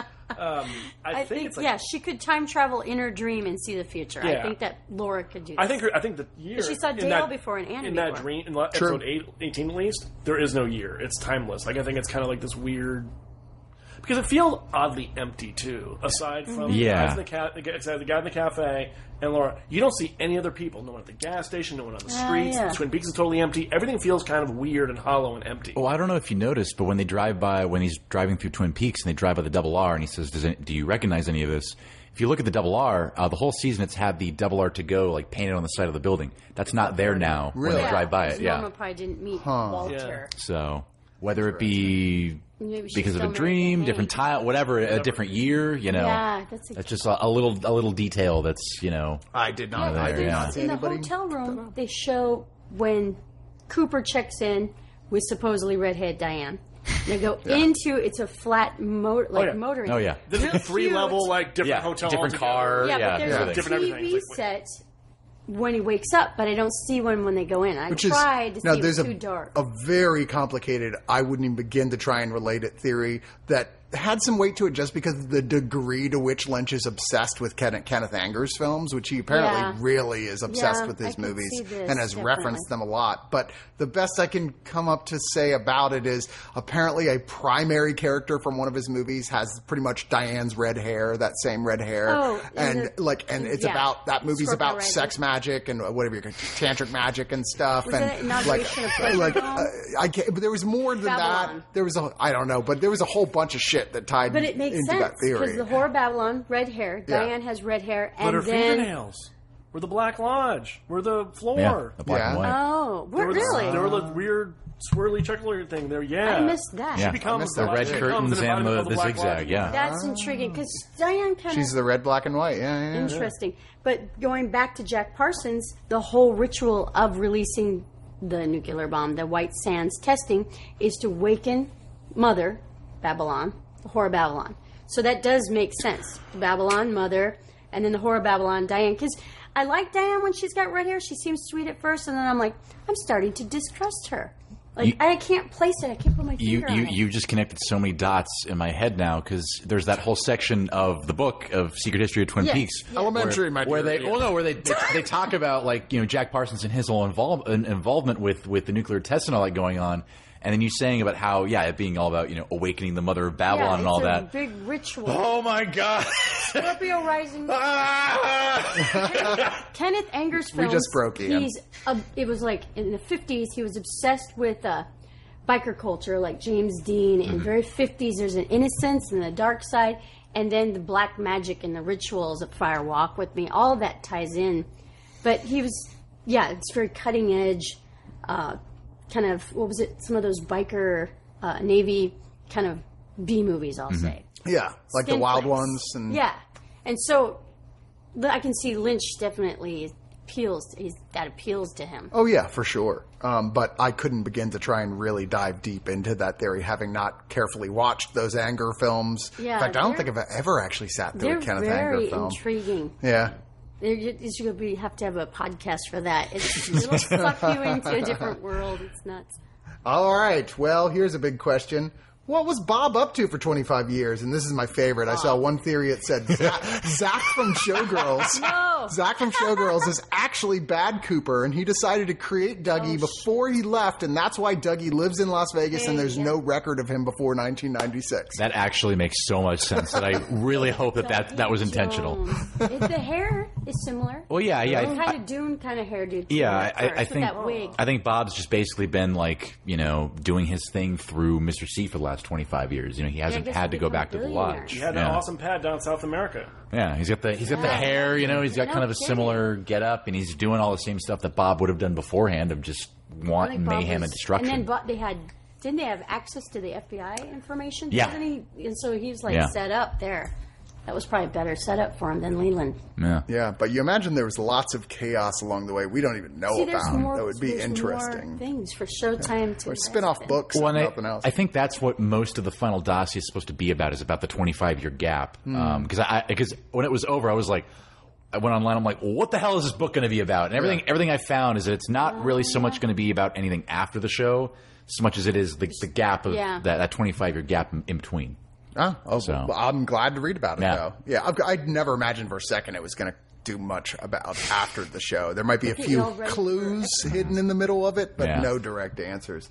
I think it's like, yeah, she could time travel in her dream and see the future. I Yeah. think that Laura could do that. I think the year. She saw in Dale that- before and Anna in that before. dream in episode 18 at least. There is no year. It's timeless. Like I think it's kind of like this weird. Because it feels oddly empty too. Aside from Yeah. the guy in the cafe and Laura, you don't see any other people. No one at the gas station. No one on the streets. yeah. Twin Peaks is totally empty. Everything feels kind of weird and hollow and empty. Well, I don't know if you noticed, but when he's driving through Twin Peaks and they drive by the double R and he says, do you recognize any of this? If you look at the double R, the whole season it's had the double R to go like painted on the side of the building. That's not there now when Really? they drive by it. because Yeah. Norma probably didn't meet Walter. So whether it be Maybe she's because of a still married to dream, Hank. different time, whatever, a different year, you know. Yeah, that's just a little detail that's, you know. I did not. Yeah, I did yeah. not see in the anybody. hotel room, they show when Cooper checks in with supposedly redhead Diane. They go into it's a flat motoring. Oh, yeah. This is a Real 3-level cute. like different Yeah, hotel, different altogether. car. Yeah, but there's yeah. a Different everything. TV It's like, set when he wakes up, but I don't see one when they go in. I Which is tried to see now it there's was too dark. a very complicated. I wouldn't even begin to try and relate it theory that had some weight to it just because of the degree to which Lynch is obsessed with Kenneth Anger's films, which he apparently Yeah. really is obsessed Yeah, with his I can movies see this, and has definitely. referenced them a lot. But the best I can come up to say about it is apparently a primary character from one of his movies has pretty much Diane's red hair, that same red hair, Oh, and it's yeah. about that movie's Scorpio about Rising. sex magic and whatever you tantric magic and stuff. Was and that inauguration of Pleasure like Dome? I can't, but there was more than Babylon. that. There was I don't know, but there was a whole bunch of shit that tied But it makes into sense that theory. because the Whore of Babylon, red hair. Yeah. Diane has red hair, But and her then fingernails were the Black Lodge. Were the floor. Yeah, the black Yeah. and white. oh, There what was- really? There were the weird swirly checker thing there. Yeah, I missed that. Yeah. She becomes missed The that. red She curtains an and embodiment of the Black zigzag, Lodge. yeah. That's intriguing because Diane kind She's of the red, black, and white. Yeah. interesting. But going back to Jack Parsons, the whole ritual of releasing the nuclear bomb, the White Sands testing, is to waken Mother Babylon, the Whore of Babylon. So that does make sense. Babylon, Mother, and then the Whore of Babylon, Diane. Because I like Diane when she's got red hair. She seems sweet at first, and then I'm like, I'm starting to distrust her. Like You- I can't place it. I can't put my finger on it. You just connected so many dots in my head now because there's that whole section of the book of Secret History of Twin Yes, Peaks. yeah. Elementary, my Where dear. they, well, no, where they talk about like Jack Parsons and his whole involvement with the nuclear tests and all that going on, and then you saying about how it being all about awakening the Mother of Babylon yeah, and all it's a that. big ritual. Oh my God! Scorpio rising. Kenneth Anger's We films. just broke Ian. It was like in the 50s. He was obsessed with biker culture, like James Dean. In the very 50s, there's an innocence and the dark side, and then the black magic and the rituals of Fire Walk with Me. All of that ties in. But he was, it's very cutting edge. Kind of, what was it? Some of those biker Navy kind of B movies, I'll Mm-hmm. say. Yeah, like the Skin Wild flicks. Ones. And Yeah. And so I can see Lynch definitely that appeals to him. Oh, yeah, for sure. But I couldn't begin to try and really dive deep into that theory, having not carefully watched those Anger films. Yeah, In fact, I don't they're- think I've ever actually sat through They're a Kenneth very Anger film. intriguing. Yeah. You have to have a podcast for that. It'll suck you into a different world. It's nuts. All right. Well, here's a big question. What was Bob up to for 25 years? And this is my favorite. I saw one theory. It said Zach from Showgirls. No. Zach from Showgirls is actually Bad Cooper, and he decided to create Dougie before he left, and that's why Dougie lives in Las Vegas, and there's no record of him before 1996. That actually makes so much sense that I really hope that was intentional. The hair is similar. Well, yeah. Kind of Dune kind of hairdo. Yeah, I with think that wig. I think Bob's just basically been like, doing his thing through Mr. C for the last 25 years. He hasn't guess had to he's go become back to the billionaire. lodge. He had that awesome pad down in South America. Yeah, he's got the hair, he's got No kind of a kidding. similar get up, and he's doing all the same stuff that Bob would have done beforehand of just I want think Bob mayhem was- and destruction. And then didn't they have access to the FBI information? Yeah. Didn't he? And so he was like Yeah. set up there. That was probably a better setup for him than Leland. Yeah. Yeah, but you imagine there was lots of chaos along the way we don't even know See, there's about. more. That would be there's interesting. More things for Showtime to Or invest spin-off in. books Well, and and nothing else. I think that's what most of the final dossier is supposed to be about, is about the 25-year gap. Because when it was over, I was like, I went online, I'm like, well, what the hell is this book going to be about? And everything I found is that it's not really so much going to be about anything after the show, so much as it is the gap of that 25-year gap in between. So. Well, I'm glad to read about it, Yeah. though. Yeah, I'd never imagined for a second it was going to do much about after the show. There might be a Get few y'all ready for clues hidden in the middle of it, but Yeah. no direct answers.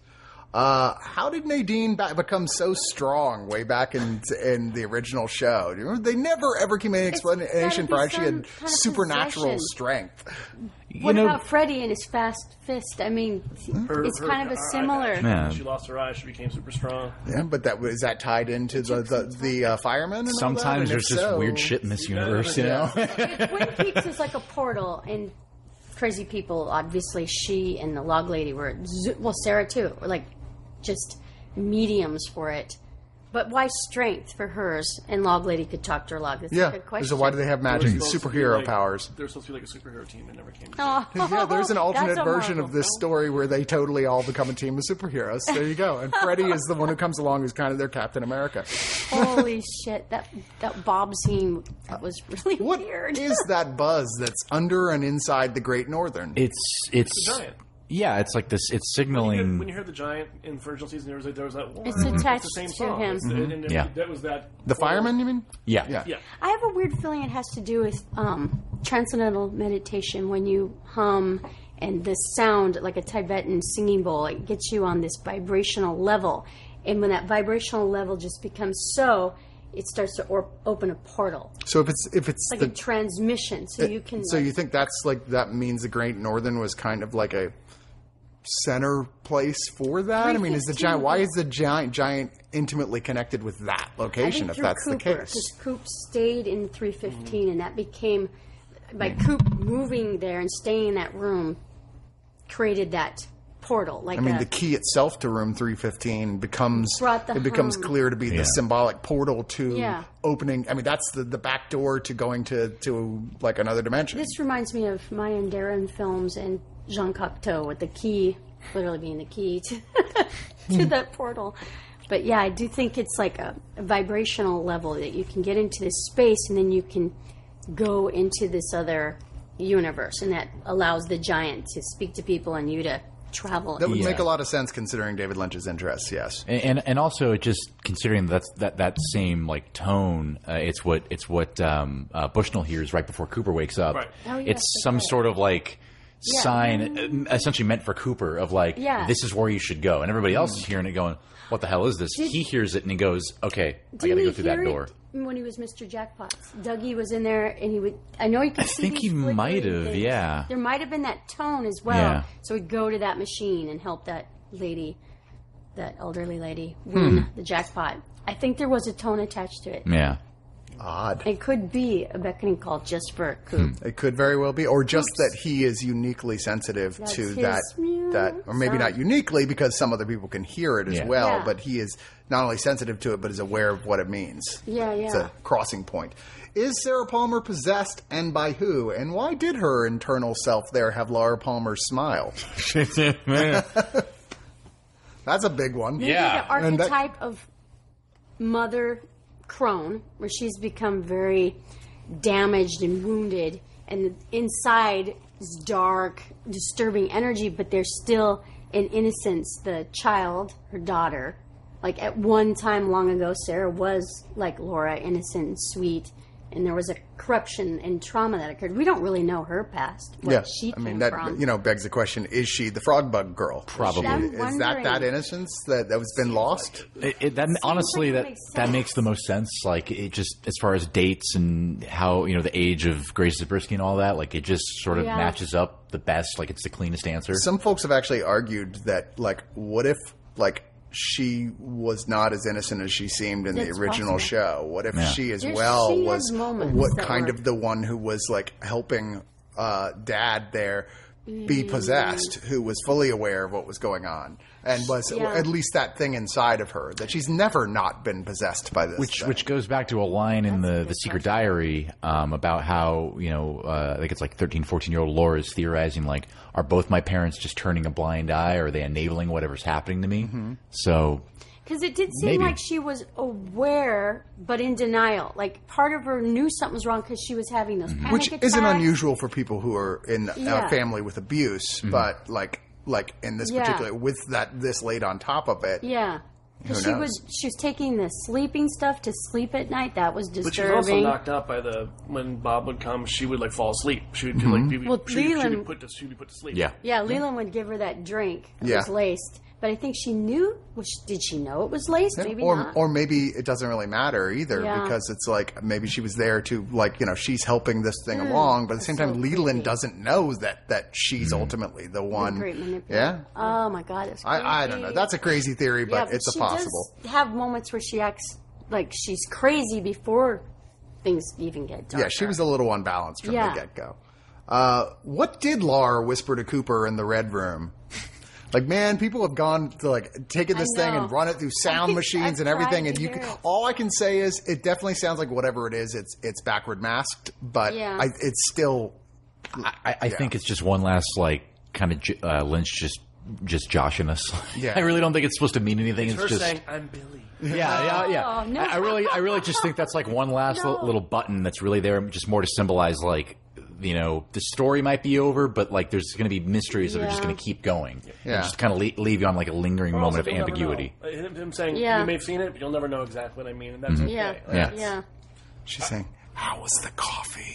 How did Nadine become so strong way back in the original show? Do you remember? They never ever came in an explanation for how she had some kind of supernatural possession. strength. What about Freddy and his fast fist? I mean, it's kind of a similar. Yeah. She lost her eye. She became super strong. Yeah, but is that tied into the firemen? And all that? Sometimes And there's if just so- weird shit in this universe, Twin Peaks is like a portal, and crazy people. Obviously, she and the log lady were. Well, Sarah too. Were like just mediums for it. But why strength for hers? And log lady could talk to her log. That's a Yeah. good question. So why do they have magic and Supposed to be superhero like- powers? They're supposed to be like a superhero team that never came. Oh, Yeah, there's an alternate that's a version Marvel of this film. story where they totally all become a team of superheroes. There you go. And Freddy is the one who comes along who's kind of their Captain America. Holy shit! That Bob scene was really What weird. is that buzz that's under and inside the Great Northern? It's The giant. yeah, it's like this. It's When signaling. you heard the giant in the original season, there was that. It's attached the same to song. him. It's the- and Yeah. that was that. The firemen, you mean? Yeah, Yeah. I have a weird feeling it has to do with transcendental meditation. When you hum and the sound, like a Tibetan singing bowl, it gets you on this vibrational level. And when that vibrational level just becomes it starts to open a portal. So if it's Like the a transmission, so you can. so you think that means the Great Northern was kind of like a center place for that? I mean, is the giant? Why is the giant intimately connected with that location? If that's the case, because Coop stayed in 315, and that became by Coop moving there and staying in that room created that portal. Like I mean, the key itself to room 315 becomes Brought the becomes hum. clear to be the symbolic portal to Yeah. opening. I mean, that's the back door to going to like another dimension. This reminds me of Maya and Darren films and Jean Cocteau with the key literally being the key to that portal. But yeah, I do think it's like a vibrational level that you can get into this space and then you can go into this other universe, and that allows the giant to speak to people and you to travel. That would Yeah. make a lot of sense considering David Lynch's interests. Yes. and also it just considering that same like tone, it's what Bushnell hears right before Cooper wakes up. Right. Oh, yes, It's that's some right. sort of like Yeah. sign, essentially meant for Cooper of like, Yeah. this is where you should go, and everybody else is hearing it going, what the hell is this? He hears it and he goes, okay, I got to Didn't go he through that hear door. it when he was Mr. Jackpot? Dougie was in there, and he would. I know he could see. think these he might flickering have, things. yeah. There might have been that tone as well. Yeah. So he'd go to that machine and help that lady, that elderly lady, win the jackpot. I think there was a tone attached to it. Yeah. Odd. It could be a beckoning call just for Coop. It could very well be, or just that he is uniquely sensitive That's to his that, or maybe not uniquely because some other people can hear it as Yeah. well. Yeah. But he is not only sensitive to it, but is aware of what it means. Yeah, It's a crossing point. Is Sarah Palmer possessed, and by who? And why did her internal self there have Laura Palmer's smile? That's a big one. Maybe Yeah. the And that- archetype of mother crone, where she's become very damaged and wounded, and inside is dark, disturbing energy, but there's still an innocence. The child, her daughter, like at one time long ago, Sarah was like Laura, innocent and sweet, and there was a corruption and trauma that occurred. We don't really know her past, what Yeah, she I came mean that from. begs the question: is she the frog bug girl? Probably. I'm Is that wondering. innocence that has been lost? Honestly, like it that makes that sense. makes the most sense. Like it just as far as dates and how the age of Grace Zabriskie and all that, like it just sort of Yeah. matches up the best. Like it's the cleanest answer. Some folks have actually argued that, like, what if, like, she was not as innocent as she seemed in the It's original possible. show? What if she as She well had was moments what that kind were- of the one who was like helping Dad there be possessed, who was fully aware of what was going on, and was Yeah. at least that thing inside of her that she's never not been possessed by this. thing. Which goes back to a line in That's a the good Secret question. Diary about how, I think it's like 13, 14-year-old Laura is theorizing, like, are both my parents just turning a blind eye? Or are they enabling whatever's happening to me? Mm-hmm. So, Because it did seem Maybe. like she was aware, but in denial. Like part of her knew something was wrong because she was having those panic which attacks. isn't unusual for people who are in Yeah. a family with abuse, but like in this Yeah. particular, with this laid on top of it. Yeah, because Who she knows? was taking the sleeping stuff to sleep at night. That was But she was also disturbing. knocked out by when Bob would come. She would like fall asleep. She would like be, Well, she'd be Leland- put to sleep. yeah. Yeah, Leland would give her that drink. It Yeah. was laced. But I think she knew. Did she know it was laced? Maybe not. Or maybe it doesn't really matter either Yeah. because it's like maybe she was there to she's helping this thing along, but at the same that's time so Leland creepy. doesn't know that she's ultimately the one. Great manipulator. Yeah, Oh my God, it's I don't know. That's a crazy theory, but yeah, it's a she possible. does have moments where she acts like she's crazy before things even get darker. Yeah, she was a little unbalanced from Yeah. the get go. What did Laura whisper to Cooper in the Red Room? Like, man, people have gone to taken this I thing know. and run it through sound machines and I've everything, tried and to you. hear it. All I can say is it definitely sounds like whatever it is, it's backward masked, but Yeah. it's still. I think it's just one last, like, kind of Lynch just joshing us. Yeah. I really don't think it's supposed to mean anything. It's Her just. saying, "I'm Billy." Yeah. Oh, no. I really just think that's like one last No. little button that's really there, just more to symbolize like, the story might be over, but like there's going to be mysteries that are just Yeah. going to keep going. Yeah. And just kind of leave you on like a lingering Also, moment of you'll never ambiguity. know. Him saying, Yeah. "You may have seen it, but you'll never know exactly what I mean," and that's okay. Yeah, Yeah. yeah. She's saying, "How was the coffee?"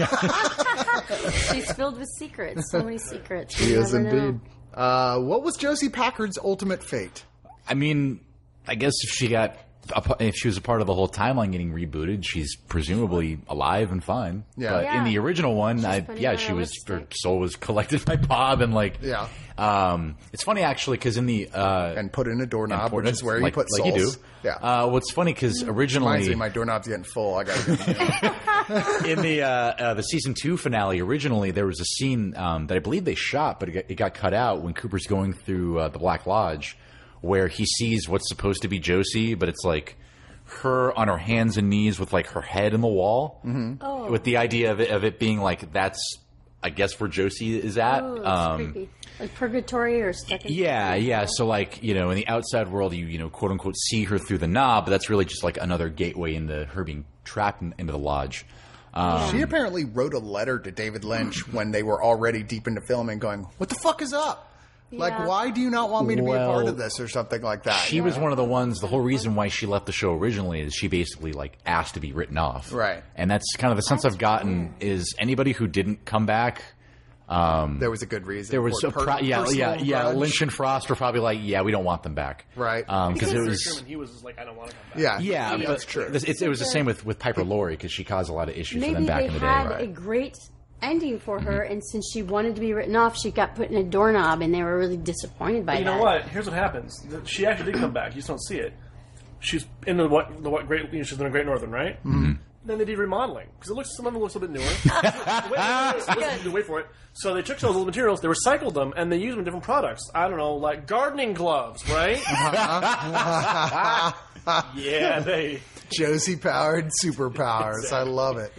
She's filled with secrets. So many secrets. She You is never know. indeed. What was Josie Packard's ultimate fate? I mean, I guess if she was a part of the whole timeline getting rebooted, she's presumably alive and fine. Yeah. But Yeah. in the original one, putting on she her was her lipstick. soul was collected by Bob, and like, Yeah. It's funny actually because in the And put in a doorknob, which is where you put like you do. souls. Yeah. What's funny because Reminds originally me, my doorknob's getting full. I got to in the season 2 finale, originally there was a scene that I believe they shot, but it got cut out when Cooper's going through the Black Lodge, where he sees what's supposed to be Josie, but it's like her on her hands and knees with like her head in the wall, with the idea of it being like that's I guess where Josie is at. Oh, that's creepy. Like purgatory or stuck in Yeah. So like, in the outside world, you quote unquote see her through the knob, but that's really just like another gateway into her being trapped into the lodge. She apparently wrote a letter to David Lynch when they were already deep into filming going, "What the fuck is up? Like, Yeah. why do you not want me to be a part Well, of this?" or something like that. She was one of the ones, the whole reason why she left the show originally is she basically like asked to be written off. Right. And that's kind of the sense I've gotten is anybody who didn't come back, There was a good reason. there was for a personal grudge. Lynch and Frost were probably like, yeah, we don't want them back. Right. Because it Sherman, was, he was just like, "I don't want to come back." Yeah, but that's true. It was the same with Piper Laurie because she caused a lot of issues for them Maybe back they in the day. had right. a great ending for her, and since she wanted to be written off, she got put in a doorknob, and they were really disappointed by You that. know what? Here's what happens. She actually did come back. You just don't see it. She's in the what great. She's in the Great Northern, right? Mm-hmm. then they did remodeling because some of it looks a bit newer. Wait for it. So they took those old materials, they recycled them, and they used them in different products. I don't know, like gardening gloves, right? Yeah, they. Josie powered superpowers. Exactly. I love it.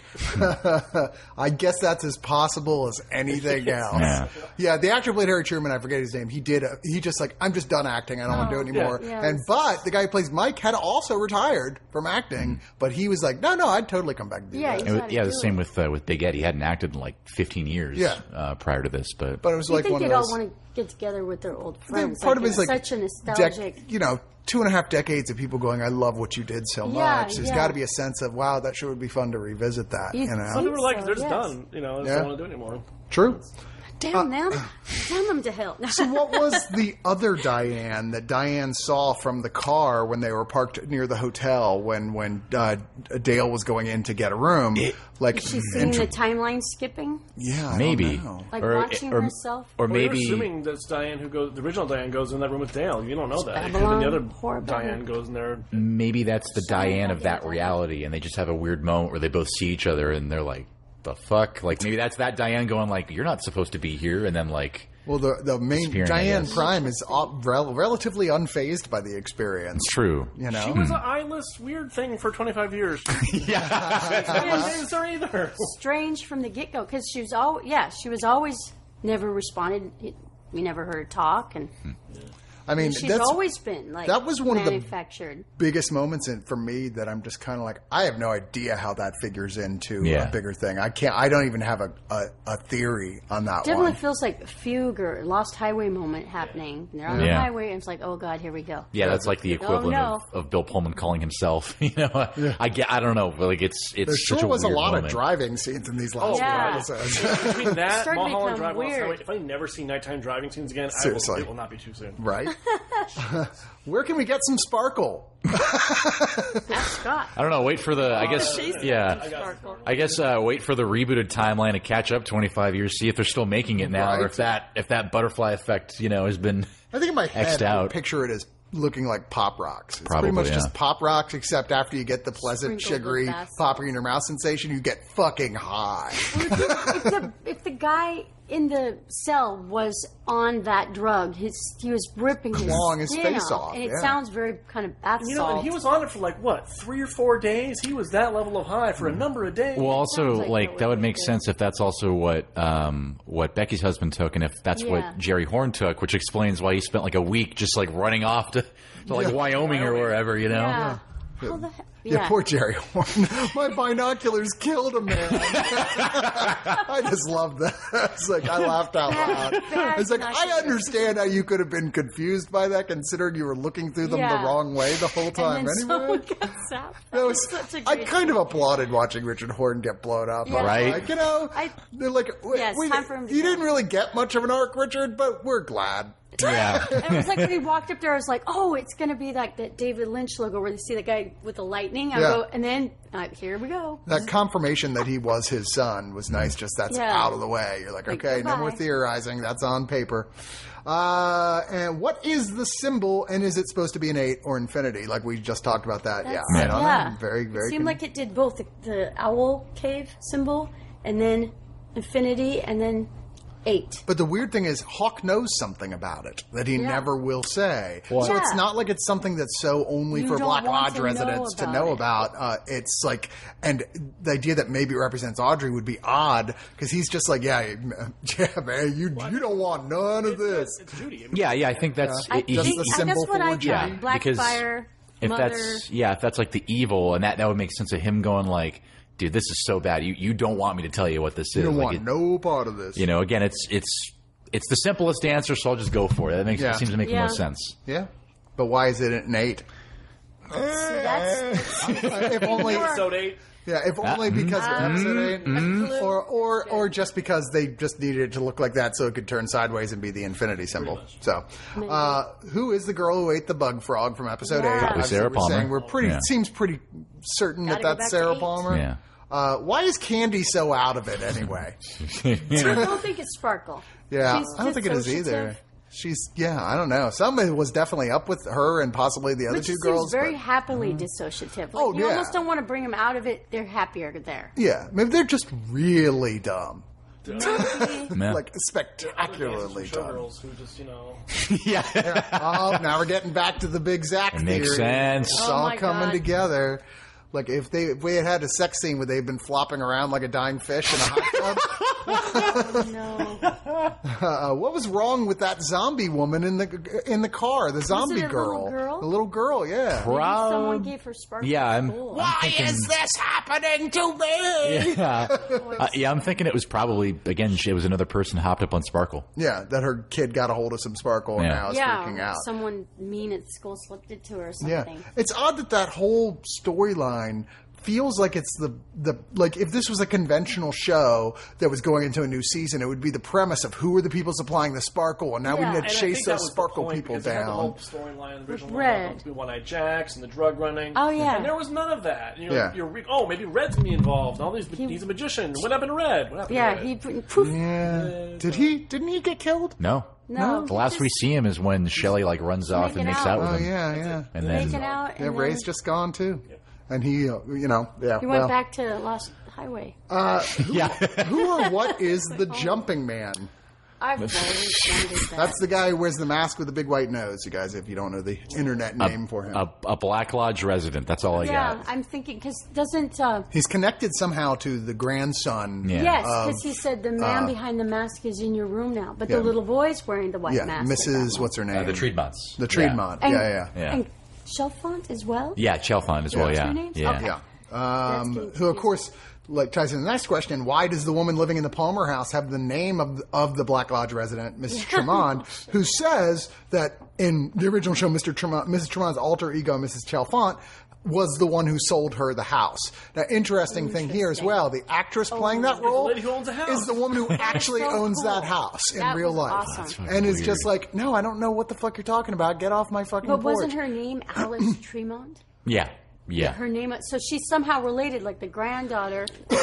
I guess that's as possible as anything else. Yeah, the actor who played Harry Truman, I forget his name. He just like, I'm just done acting. I don't want to do it anymore. Yeah. But the guy who plays Mike had also retired from acting, but he was like, no, I'd totally come back and do that. The same with Big Ed. He hadn't acted in like 15 years prior to this, but it was like one of those. They'd all want to get together with their old friends. Part of it is like such a nostalgic. 2.5 decades of people going, I love what you did so much. There's got to be a sense of, wow, that sure would be fun to revisit that. Some people are like, they're just done. They don't want to do it anymore. True. Damn them. Damn them to hell. So what was the other Diane that Diane saw from the car when they were parked near the hotel when Dale was going in to get a room? Is she seeing the timeline skipping? Yeah, maybe. I don't know. Like watching herself? Or maybe... You're assuming that's Diane the original Diane goes in that room with Dale. You don't know that. And Babylon, the other Diane goes in there. Maybe that's the Diane of that reality, and they just have a weird moment where they both see each other and they're like, the fuck? Like, maybe that's that Diane going like, you're not supposed to be here, and then like... Well, the main Diane Prime is relatively unfazed by the experience. It's true. You know? She was an eyeless weird thing for 25 years. Is there either. Strange from the get-go, because she was always never responded. We never heard her talk, and... I mean, she's always been like that was one manufactured. Of the biggest moments for me that I'm just kind of like, I have no idea how that figures into a bigger thing. I don't even have a theory on that. Definitely feels like a fugue or Lost Highway moment happening. And they're on the highway, and it's like, oh god, here we go. Yeah, that's like the equivalent of Bill Pullman calling himself. I don't know, but like it's there such sure was a lot moment. of driving scenes in these last few episodes. Between that, Mulholland Drive, weird. If I never see nighttime driving scenes again, seriously, it will not be too soon. Right. Where can we get some sparkle? That's Scott. I don't know. Wait for the. I guess. Wait for the rebooted timeline to catch up 25 years. See if they're still making it now, or if that butterfly effect, has been. I think in my head, I out. picture it as looking like Pop Rocks. It's Probably, pretty much just Pop Rocks, except after you get the pleasant, sugary, popping in your mouth sensation, you get fucking high. If the guy in the cell was on that drug, he was ripping clawing his face off, and it sounds very kind of bath salt. And he was on it for 3 or 4 days. He was that level of high for a number of days. Well, also that would make sense if that's also what Becky's husband took, and if that's what Jerry Horn took, which explains why he spent like a week just like running off to Wyoming or wherever, Yeah. Poor Jerry Horn. My binoculars killed a man. I just loved that. It's like, I laughed out loud. It's like, I understand how you could have been confused by that, considering you were looking through them the wrong way the whole time. Anyway, I kind of applauded watching Richard Horn get blown up. Yeah. Right? Like, they're like, time for him to you didn't really get much of an arc, Richard, but we're glad. Yeah. It was like when he walked up there, I was like, oh, it's going to be like that David Lynch logo where they see the guy with the lightning. And then here we go. That confirmation that he was his son was nice. Just that's out of the way. You're like okay, goodbye. No more theorizing. That's on paper. And what is the symbol, and is it supposed to be an 8 or infinity? Like we just talked about that. I don't know. Very, very. It seemed like it did both the owl cave symbol and then infinity and then 8. But the weird thing is, Hawk knows something about it that he never will say. What? So it's not like it's something that's so only for Black Lodge residents to know about. It's like, and the idea that maybe it represents Audrey would be odd because he's just like, man, you don't want none of this. It's Judy. I think that's just the symbol for Judy. Blackfire, if that's like the evil, and that would make sense of him going like, dude, this is so bad. You don't want me to tell you what this is. You don't want no part of this. Again, it's the simplest answer, so I'll just go for it. That seems to make the most sense. Yeah, but why is it an 8? If only episode 8. Yeah, if only because of episode 8, or just because they just needed it to look like that, so it could turn sideways and be the infinity symbol. So, who is the girl who ate the bug frog from episode 8? Probably Sarah Palmer. Seems pretty certain that's Sarah Palmer. Yeah. Why is Candy so out of it anyway? I don't think it's Sparkle. Yeah, I don't think it is either. I don't know. Somebody was definitely up with her and possibly the other Which two seems girls. very but- happily dissociative. Like, Oh, you yeah. almost don't want to bring them out of it. They're happier there. Yeah, maybe they're just really dumb. Yeah. Like, spectacularly dumb. Showgirls who just, yeah. Oh, now we're getting back to the big Zach It makes theory. sense. It's Oh all my coming God. together. Like, if we had had a sex scene where they'd been flopping around like a dying fish in a hot tub, No. what was wrong with that zombie woman in the car? The zombie a girl. little girl? The little girl, yeah. Someone gave her sparkles. Yeah, I'm Why is this happening to me? Yeah, I'm thinking it was probably, again, it was another person hopped up on Sparkle. Yeah, that her kid got a hold of some sparkle and Yeah. now is freaking out. Someone mean at school slipped it to her or Yeah, something. it's odd that whole storyline feels like it's the like if this was a conventional show that was going into a new season, it would be the premise of who are the people supplying the sparkle, and now we Yeah. need And to And I chase think that those was the sparkle point, people because they had the whole down. storyline in the original Red. one to be One-Eyed Jacks and the drug running. Oh, yeah. And there was none of that. And Yeah. Maybe Red's gonna be involved. And all these, he's a magician. What happened to Red? What happened Yeah, to Red? he poof. Yeah, didn't he get killed? No. No, The last we see him is when Shelley runs off and making makes out. out with Oh him. yeah. And making then out. Yeah, And Ray's then just gone too, and he, he went back to Lost Highway. Who or what is the jumping man? I've always wondered that. That's the guy who wears the mask with the big white nose. You guys, if you don't know the internet name for him, a Black Lodge resident. That's all I yeah, got. I'm thinking because doesn't he's connected somehow to the grandson. Yeah. yes, because he said the man behind the mask is in your room now, but the little boy's wearing the white Yeah, mask. at that Mrs. moment. What's her name? The Treedmonts. The Treedmont. And, Yeah. Yeah. And Chalfont as well. Yeah, Chalfont as well, That's yeah. their names? Yeah. Okay. Yeah. That's good. Who, of course, like ties in the next question: why does the woman living in the Palmer house have the name of the Black Lodge resident, Mrs. Tremont, who says that in the original show, Mrs. Tremont's alter ego, Mrs. Chalfont, was the one who sold her the house. Now, interesting thing here as well: the actress playing that role lady who owns a house. is the woman who actually so owns cool. that house in That real was life, awesome. and is weird. just like, no, I don't know what the fuck you're talking about. Get off my fucking But porch. wasn't her name Alice Tremont? Yeah. Yeah. Her name, so she's somehow related, like the granddaughter.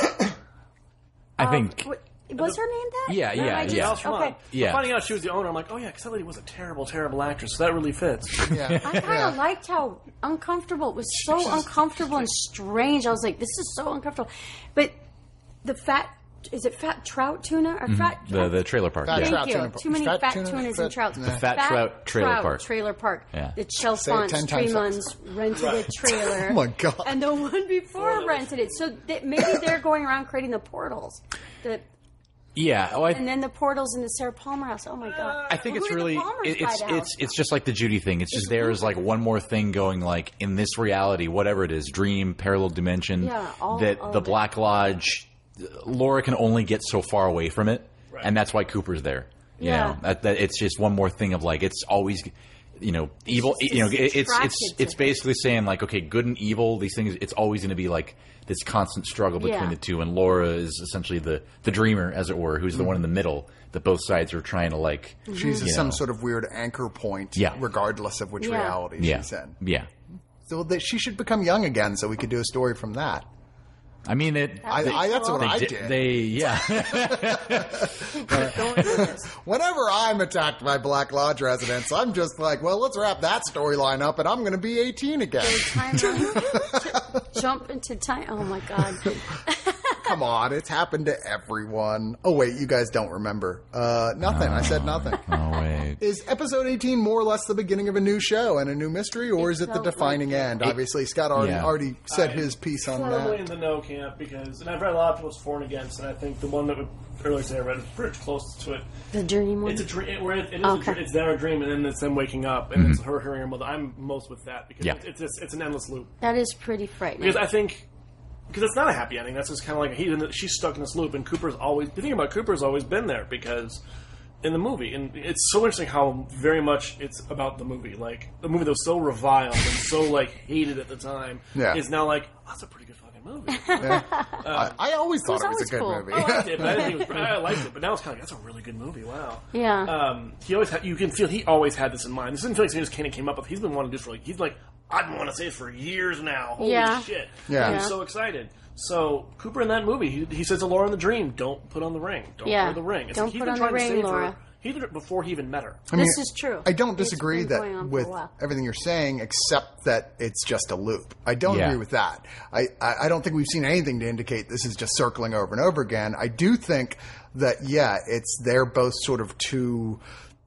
I think. Was her name that? Yeah, Or am yeah, I just- yeah. Alice Tremont. Okay. Yeah. Finding out she was the owner, I'm like, oh yeah, because that lady was a terrible, terrible actress. So that really fits. Yeah. I kind of liked how uncomfortable it was. So uncomfortable and strange. I was like, this is so uncomfortable. But the is it fat trout tuna or fat? The trailer park. Fat yeah. trout Thank you. tuna- Too many fat fat tuna- tunas fat- and trouts. The Fat Trout Trailer Park. Trailer Park. Yeah. The Say it 10 Chalfont times Tremons rented a trailer. Oh my God. And the one before rented it. So maybe they're going around creating the portals. Yeah. Oh, And then the portals in the Sarah Palmer house. Oh my God. I think Who it's did the really Palmers buy it's the house it's just like the Judy thing. It's just there is like one more thing going like in this reality, whatever it is, dream, parallel dimension, Yeah, all that of the it. Black Lodge, Laura can only get so far away from it, and that's why Cooper's there. You Yeah. know, that it's just one more thing of like it's always, evil. just It's attracted to basically saying like, okay, good and evil. These things, it's always going to be like this constant struggle between Yeah. the two. And Laura is essentially the dreamer, as it were, who's the one in the middle that both sides are trying to like. She's you some know. sort of weird anchor point, Yeah. regardless of which Yeah. reality Yeah, she's in. yeah. So that she should become young again, so we could do a story from that. I mean, it. That's what I did. Yeah. Going with this. Whenever I'm attacked by Black Lodge residents, I'm just like, well, let's wrap that storyline up, and I'm going to be 18 again. Timeline. Jump into time. Oh my God. Come on, it's happened to everyone. Oh wait, you guys don't remember. Nothing. I said nothing. Oh wait. Is episode 18 more or less the beginning of a new show and a new mystery, or is it the felt defining like end? Obviously, Scott already said his piece on Firmly in that. the no camp because, and I've read a lot of people's for and against, and I think the one that would earlier say I read is pretty close to it. The dream one. It's a dream. Where it is Okay. it's their dream, and then it's them waking up, and it's her hearing her mother. I'm most with that because Yeah. it's an endless loop. That is pretty frightening. Because I think it's not a happy ending. That's just kind of like she's stuck in this loop, and Cooper's always the thing about Cooper's always been there because in the movie, and it's so interesting how very much it's about the movie. Like the movie that was so reviled and so like hated at the time is now like that's a pretty good fucking movie. I always thought it was a good cool. movie. I liked it, but I didn't think it was, I liked it, but now it's kind of like that's a really good movie. Wow. Yeah. He always you can feel he always had this in mind. This didn't feel like something just kind of came up with. He's been wanting to do this for like he's like I've been wanting to say this for years now. Holy Yeah. shit! Yeah. I'm so excited. So Cooper in that movie, he says to Laura in the dream, "Don't put on the ring. Don't Yeah. wear the ring." It's Don't like he's put been on the trying to ring, save Laura. her He did it before he even met her. I mean, This is true. I don't It's disagree been going on for a with while. everything you're saying, except that it's just a loop. I don't Yeah. agree with that. I don't think we've seen anything to indicate this is just circling over and over again. I do think that, they're both sort of two,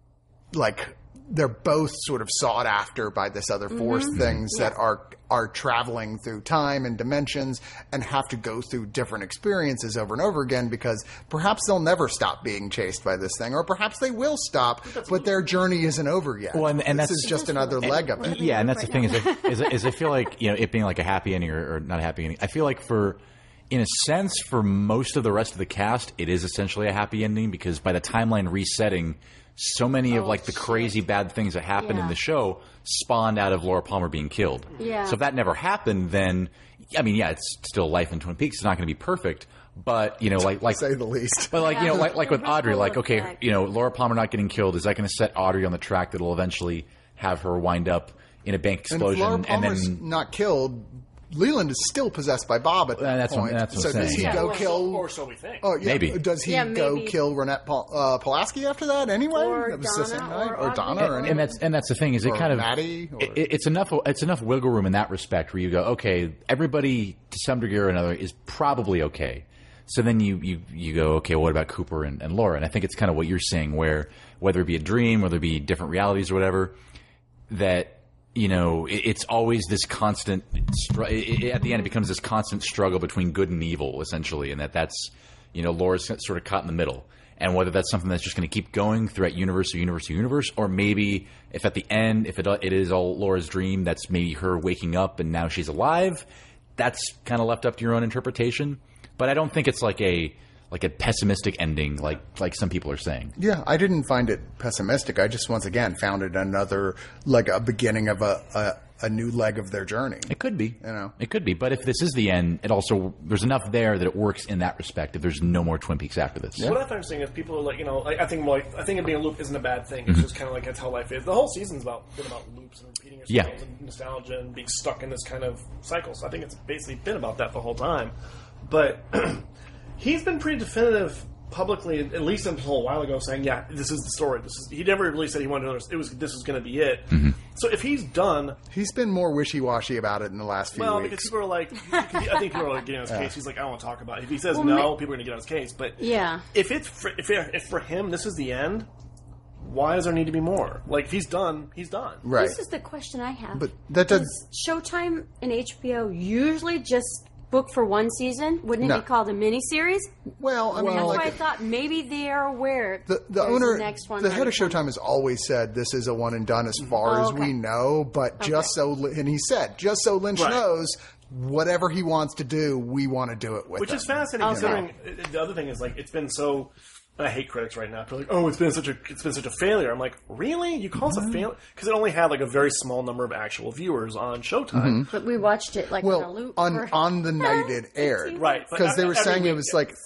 like, they're both sort of sought after by this other force things that are traveling through time and dimensions and have to go through different experiences over and over again because perhaps they'll never stop being chased by this thing, or perhaps they will stop, but their journey isn't over yet. Well, and this that's- is just another leg of it. Yeah, and that's the thing is I feel like it being like a happy ending or not a happy ending. I feel like in a sense, for most of the rest of the cast, it is essentially a happy ending because by the timeline resetting, so many of like the crazy bad things that happened in the show spawned out of Laura Palmer being killed. Yeah. So if that never happened, then it's still life in Twin Peaks. It's not going to be perfect, but like Say the least. But like with Audrey, like okay, effect. Laura Palmer not getting killed, is that going to set Audrey on the track that will eventually have her wind up in a bank And if explosion Laura Palmer's then not killed, Leland is still possessed by Bob at that That's what- point. that's what so I'm does saying, he yeah. go Or kill? Or so we think. Oh, yeah. Maybe. Does he Yeah, go maybe. kill Renette Pulaski after that anyway? Or That was the same Donna, night? or Or Donna, Audrey, or or- anyone? and that's the thing is it Or kind of Maddie, or- it's enough wiggle room in that respect where you go, okay, everybody to some degree or another is probably okay. So then you go, okay, what about Cooper and Laura? And I think it's kind of what you're saying, where whether it be a dream, whether it be different realities or whatever, that it's always this constant. At the end, it becomes this constant struggle between good and evil, essentially, and that's Laura's sort of caught in the middle. And whether that's something that's just going to keep going throughout universe to universe to universe, or maybe if at the end, if it is all Laura's dream, that's maybe her waking up and now she's alive. That's kind of left up to your own interpretation. But I don't think it's like a pessimistic ending, like some people are saying. Yeah, I didn't find it pessimistic. I just once again found it another a beginning of a new leg of their journey. It could be, know. It could be. But if this is the end, it also there's enough there that it works in that respect. If there's no more Twin Peaks after this, What I find interesting is people are like, I think it being a loop isn't a bad thing. It's just kind of like that's how life is. The whole season's been about loops and repeating yourselves and nostalgia and being stuck in this kind of cycle. So I think it's basically been about that the whole time. But he's been pretty definitive publicly, at least until a while ago, saying, "Yeah, this is the story." He never really said he wanted to. This was going to be it. So if he's done, He's been more wishy-washy about it in the last few because weeks. people are like, I think people are like getting on his case. He's like, I don't want to talk about it. If he says Well, no, people are going to get on his case. But Yeah. if it's if for him this is the end, why does there need to be more? Like if he's done, he's done. Right. This is the question I have. But that does... Showtime and HBO usually just book for one season? Wouldn't it No. be called a miniseries? Well, I mean, That's like... why I thought maybe they are aware. The there's owner, next one the head of already Showtime has always said this is a one and done as far Oh, as okay. we know, but just so, and he said, just so Lynch Right. knows, whatever he wants to do, we want to do it with Which him. is fascinating Okay. considering the other thing is like it's been so. And I hate critics right now. They're like, "Oh, it's been such a failure." I'm like, "Really? You call this a failure?" Because it only had like a very small number of actual viewers on Showtime. But we watched it like on a Well, loop. on for- on the night it aired, Right, but Because they were every saying it week, was yeah. like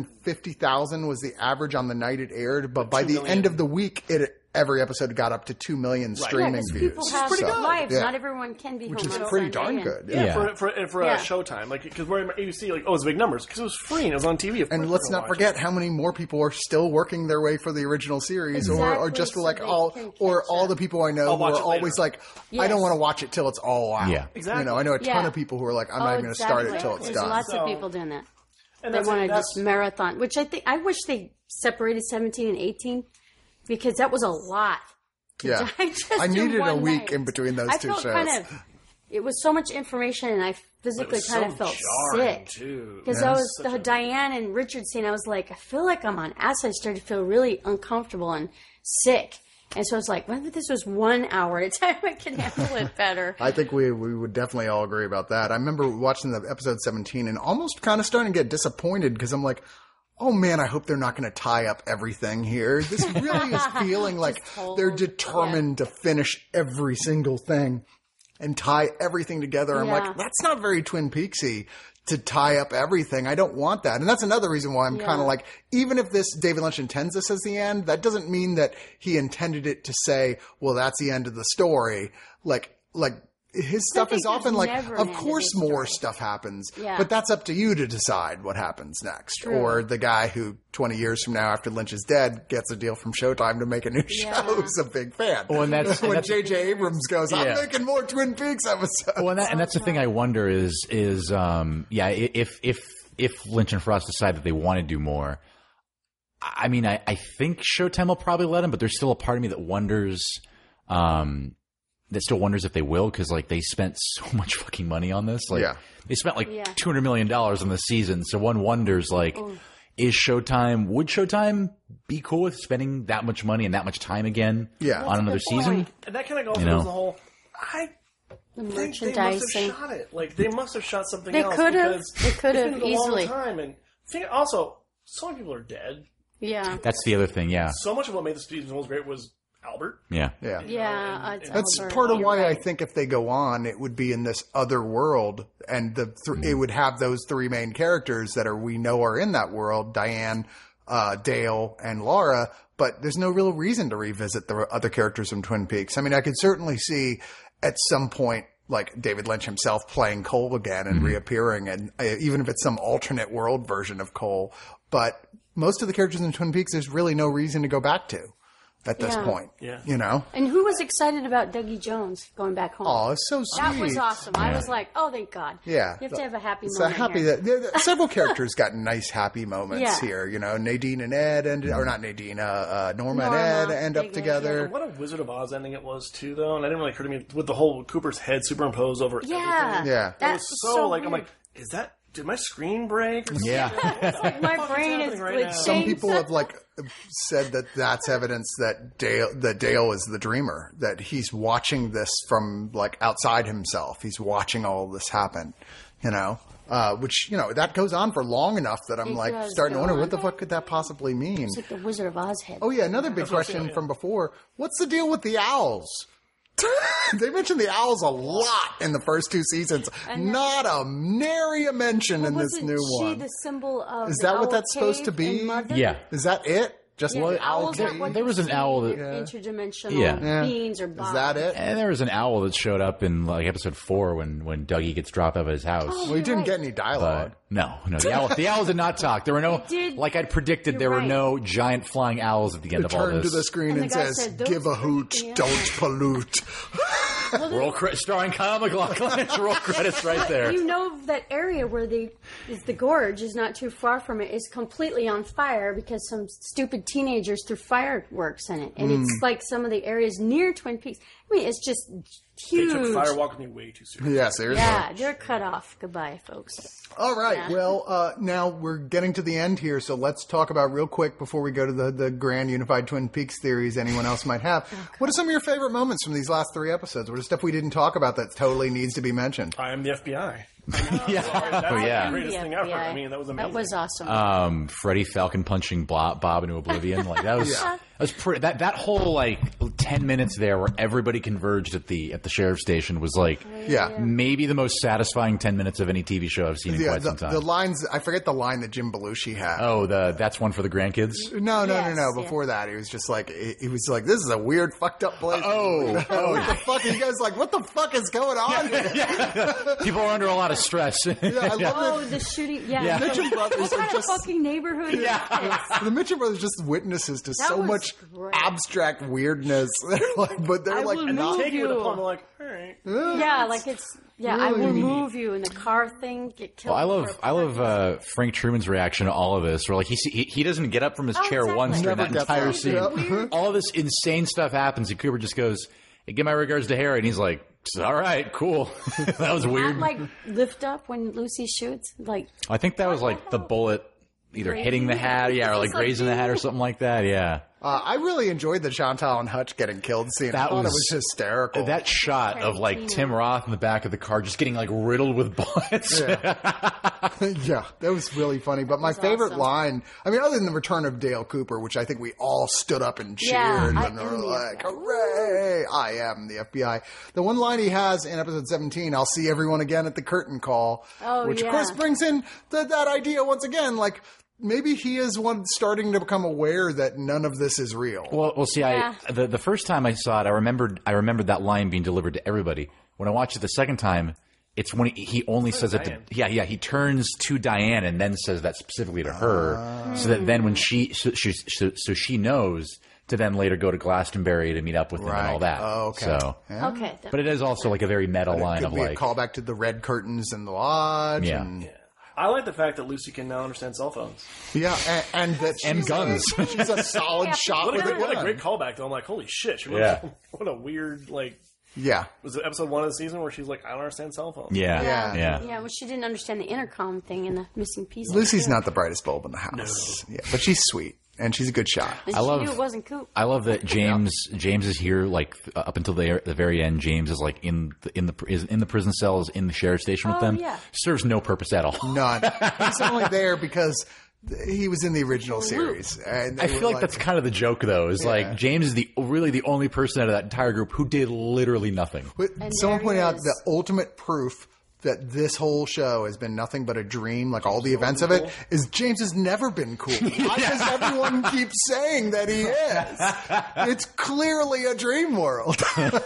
350,000 was the average on the night it aired, but by 2 the million. end of the week, every episode got up to 2 million yeah, streaming 'cause views. people have So, lives. yeah. Not everyone can be Which home is on pretty Sunday darn and- good. Yeah, Yeah. for Yeah. Showtime, like because you see like it's big numbers because it was free and it was on TV. Of And course let's we're gonna not watch forget how many more people are still working their way for the original series, or Exactly, just for so like they all, can or catch all up. the people I know I'll who are watch it later. always like, I Yes. don't want to watch it till it's all out. Yeah. Exactly. You know, I know a ton Yeah. of people who are like, I'm not Oh, even going to start it exactly. till it's There's done. lots So- of people doing that. and They that's, want to that's just marathon, which I wish they separated 17 and 18 because that was a lot. to Yeah. digest I in needed a one week night. in between those I two felt shows. kind of, it was so much information, and I physically was kind so of felt jarring, sick. too. Because Yeah. I was Such the a- Diane and Richard scene. I was like, I feel like I'm on acid. I started to feel really uncomfortable and sick. And so I was like, what if this was 1 hour at a time? I could handle it better. I think we would definitely all agree about that. I remember watching the episode 17 and almost kind of starting to get disappointed because I'm like, oh man, I hope they're not going to tie up everything here. This really is feeling like hold, they're determined to finish every single thing and tie everything together. I'm Yeah. like, that's not very Twin Peaksy to tie up everything. I don't want that. And that's another reason why I'm kind of like, even if this David Lynch intends this as the end, that doesn't mean that he intended it to say, well, that's the end of the story. Like his stuff think is often there's like, never an of end to course his more story. stuff happens, Yeah. but that's up to you to decide what happens next. True. Or the guy who 20 years from now, after Lynch is dead, gets a deal from Showtime to make a new show who's a big fan. Well, and that's- when and that's- J.J. Abrams goes, I'm Yeah. making more Twin Peaks episodes. Well, and that's the thing I wonder is if Lynch and Frost decide that they want to do more, I mean, I think Showtime will probably let them, but there's still a part of me that wonders, if they will, because like they spent so much fucking money on this. Like Yeah. they spent like Yeah. $200 million on the season, so one wonders like, would Showtime be cool with spending that much money and that much time again Yeah. on another That's a good season? point. And that kind of goes You know. with the whole. I The think they must merchandising. have shot it. Like they must have shot something They else. could have. because They could it's have been a easily. long time, and also so many people are dead. Yeah. That's the other thing, yeah. So much of what made the Stevens Films great was Albert. Yeah. Yeah. Yeah. It's That's Albert. part of You're why I right. think if they go on, it would be in this other world, and it would have those three main characters that we know are in that world: Diane, Dale, and Laura. But there's no real reason to revisit the other characters from Twin Peaks. I mean, I could certainly see at some point, like David Lynch himself playing Cole again and reappearing, and even if it's some alternate world version of Cole. But most of the characters in Twin Peaks, there's really no reason to go back to at this Yeah. point. Yeah. You know? And who was excited about Dougie Jones going back home? Oh, it's so sweet. That was awesome. I was like, oh, thank God. Yeah. You have to have a happy It's moment. a happy here. that several characters got nice happy moments Yeah. here. You know, Nadine and Ed or not Nadine, Norma and Norma, Ed end up big together. What a Wizard of Oz ending it was too, though, and I didn't really occur to me with the whole Cooper's head superimposed over. Yeah. everything. Yeah. It That's was so like I'm weird. like, is that? Did my screen break? Or something? Yeah. My What brain is is happening right like now? Some saying people have like said that that's evidence that Dale is the dreamer, that he's watching this from like outside himself. He's watching all this happen, you know, which, you know, that goes on for long enough that I'm It like does starting to go wonder on. what the fuck could that possibly mean? It's like the Wizard of Oz head. Oh yeah, another big question from before. What's the deal with the owls? They mentioned the owls a lot in the first two seasons. Not a nary a mention in this Wasn't new she one. the symbol of Is the that what owl that's supposed to cave in be? Mother? Yeah. Is that it? Just Yeah, the the owl owls are cave? what there was an you owl see that- in interdimensional Yeah. beings or Is bombs. that it? And there was an owl that showed up in like episode 4 when Dougie gets dropped out of his house. Well, we didn't get any dialogue. No, the owl did not talk. There were no, did. like I'd predicted, You're there were right. no giant flying owls at the end of all Turned this. to the screen And and, the guy says, said, "Those "Give a hoot, freaking don't pollute." Starring Kyle MacLachlan. Roll credits right there. You know that area where is the gorge is not too far from it is completely on fire because some stupid teenagers threw fireworks in it, and Hmm. it's like some of the areas near Twin Peaks. I mean, it's just They huge. took Firewalk with me way too soon. Yeah, seriously. Yeah, they're cut off. Goodbye, folks. All right. Yeah. Well, now we're getting to the end here, so let's talk about real quick before we go to the grand unified Twin Peaks theories anyone else might have. What are some of your favorite moments from these last three episodes? What are stuff we didn't talk about that totally needs to be mentioned? I am the FBI. Yeah. That's Oh, yeah. the greatest The thing ever. FBI. I mean, that was amazing. That was awesome. Freddie Falcon punching Bob into oblivion. Like that was that was pretty. That whole like 10 minutes there where everybody converged at the sheriff's station was like Yeah. maybe the most satisfying 10 minutes of any TV show I've seen in quite some time. The lines, I forget the line that Jim Belushi had. Oh, that's one for the grandkids. No. Yes, yeah. Before that, he was just like, he was like, this is a weird, fucked up place. Oh. what the fuck? And you guys like, what the fuck is going on here? People are under a lot of stress. Yeah, I love Oh, the shooting! Yeah, Yeah. Mitchum Brothers what are kind just of fucking neighborhood is this? the Mitchum Brothers just witnesses to so was much great. abstract weirdness. But they're I like will not. move Taking it you. upon, like, all right. Yeah, like it's I will move you in the car thing. Get killed. Well, for I love Frank Truman's reaction to all of this. Where like he doesn't get up from his chair exactly. once during Never that gets entire up. scene. Yeah. All this insane stuff happens, and Cooper just goes, hey, "Give my regards to Harry," and he's like, "All right, cool." That was weird. Not like lift up when Lucy shoots. Like I think that was like the bullet either hitting the hat, or like grazing the hat or something like that. Yeah. I really enjoyed the Chantal and Hutch getting killed scene. I That thought it was- was hysterical. That shot of like Tarantino. Tim Roth in the back of the car just getting like riddled with bullets. Yeah, that was really funny. But my favorite awesome. line, I mean, other than the return of Dale Cooper, which I think we all stood up and cheered Yeah, I and were am the like, FBI. hooray, I am the FBI. The one line he has in episode 17, I'll see everyone again at the curtain call, Oh, which of yeah. course brings in that idea once again, like, maybe he is one starting to become aware that none of this is real. Well, see, Yeah. the first time I saw it, I remembered that line being delivered to everybody. When I watch it the second time, it's when he only says it to, he turns to Diane and then says that specifically to her, so that then when she knows to then later go to Glastonbury to meet up with him and all that. Oh, okay. So, Okay. but it is also like a very meta line Could of be like, a callback to the red curtains in the lodge. Yeah. And, I like the fact that Lucy can now understand cell phones. yeah, and that And she's guns. She's a solid shot with a gun. What a great callback, though. I'm like, holy shit. Yeah. What a weird, like, Yeah. was it episode 1 of the season where she's like, I don't understand cell phones? yeah. Yeah, well, she didn't understand the intercom thing and the missing piece. Lucy's not the brightest bulb in the house. Yeah, but she's sweet and she's a good shot. And I she love- knew it wasn't Coop. I love that James is here like up until the very end. James is like in the prison cells in the sheriff's station with Oh, them. yeah. Serves no purpose at all. None. He's only there because he was in the original series. And I they feel were like that's kind of the joke, though. Is like James is really the only person out of that entire group who did literally nothing. But And someone there pointed he out is. the ultimate proof that this whole show has been nothing but a dream, like all the events of it, is James has never been cool. Why does everyone keep saying that he is? It's clearly a dream world.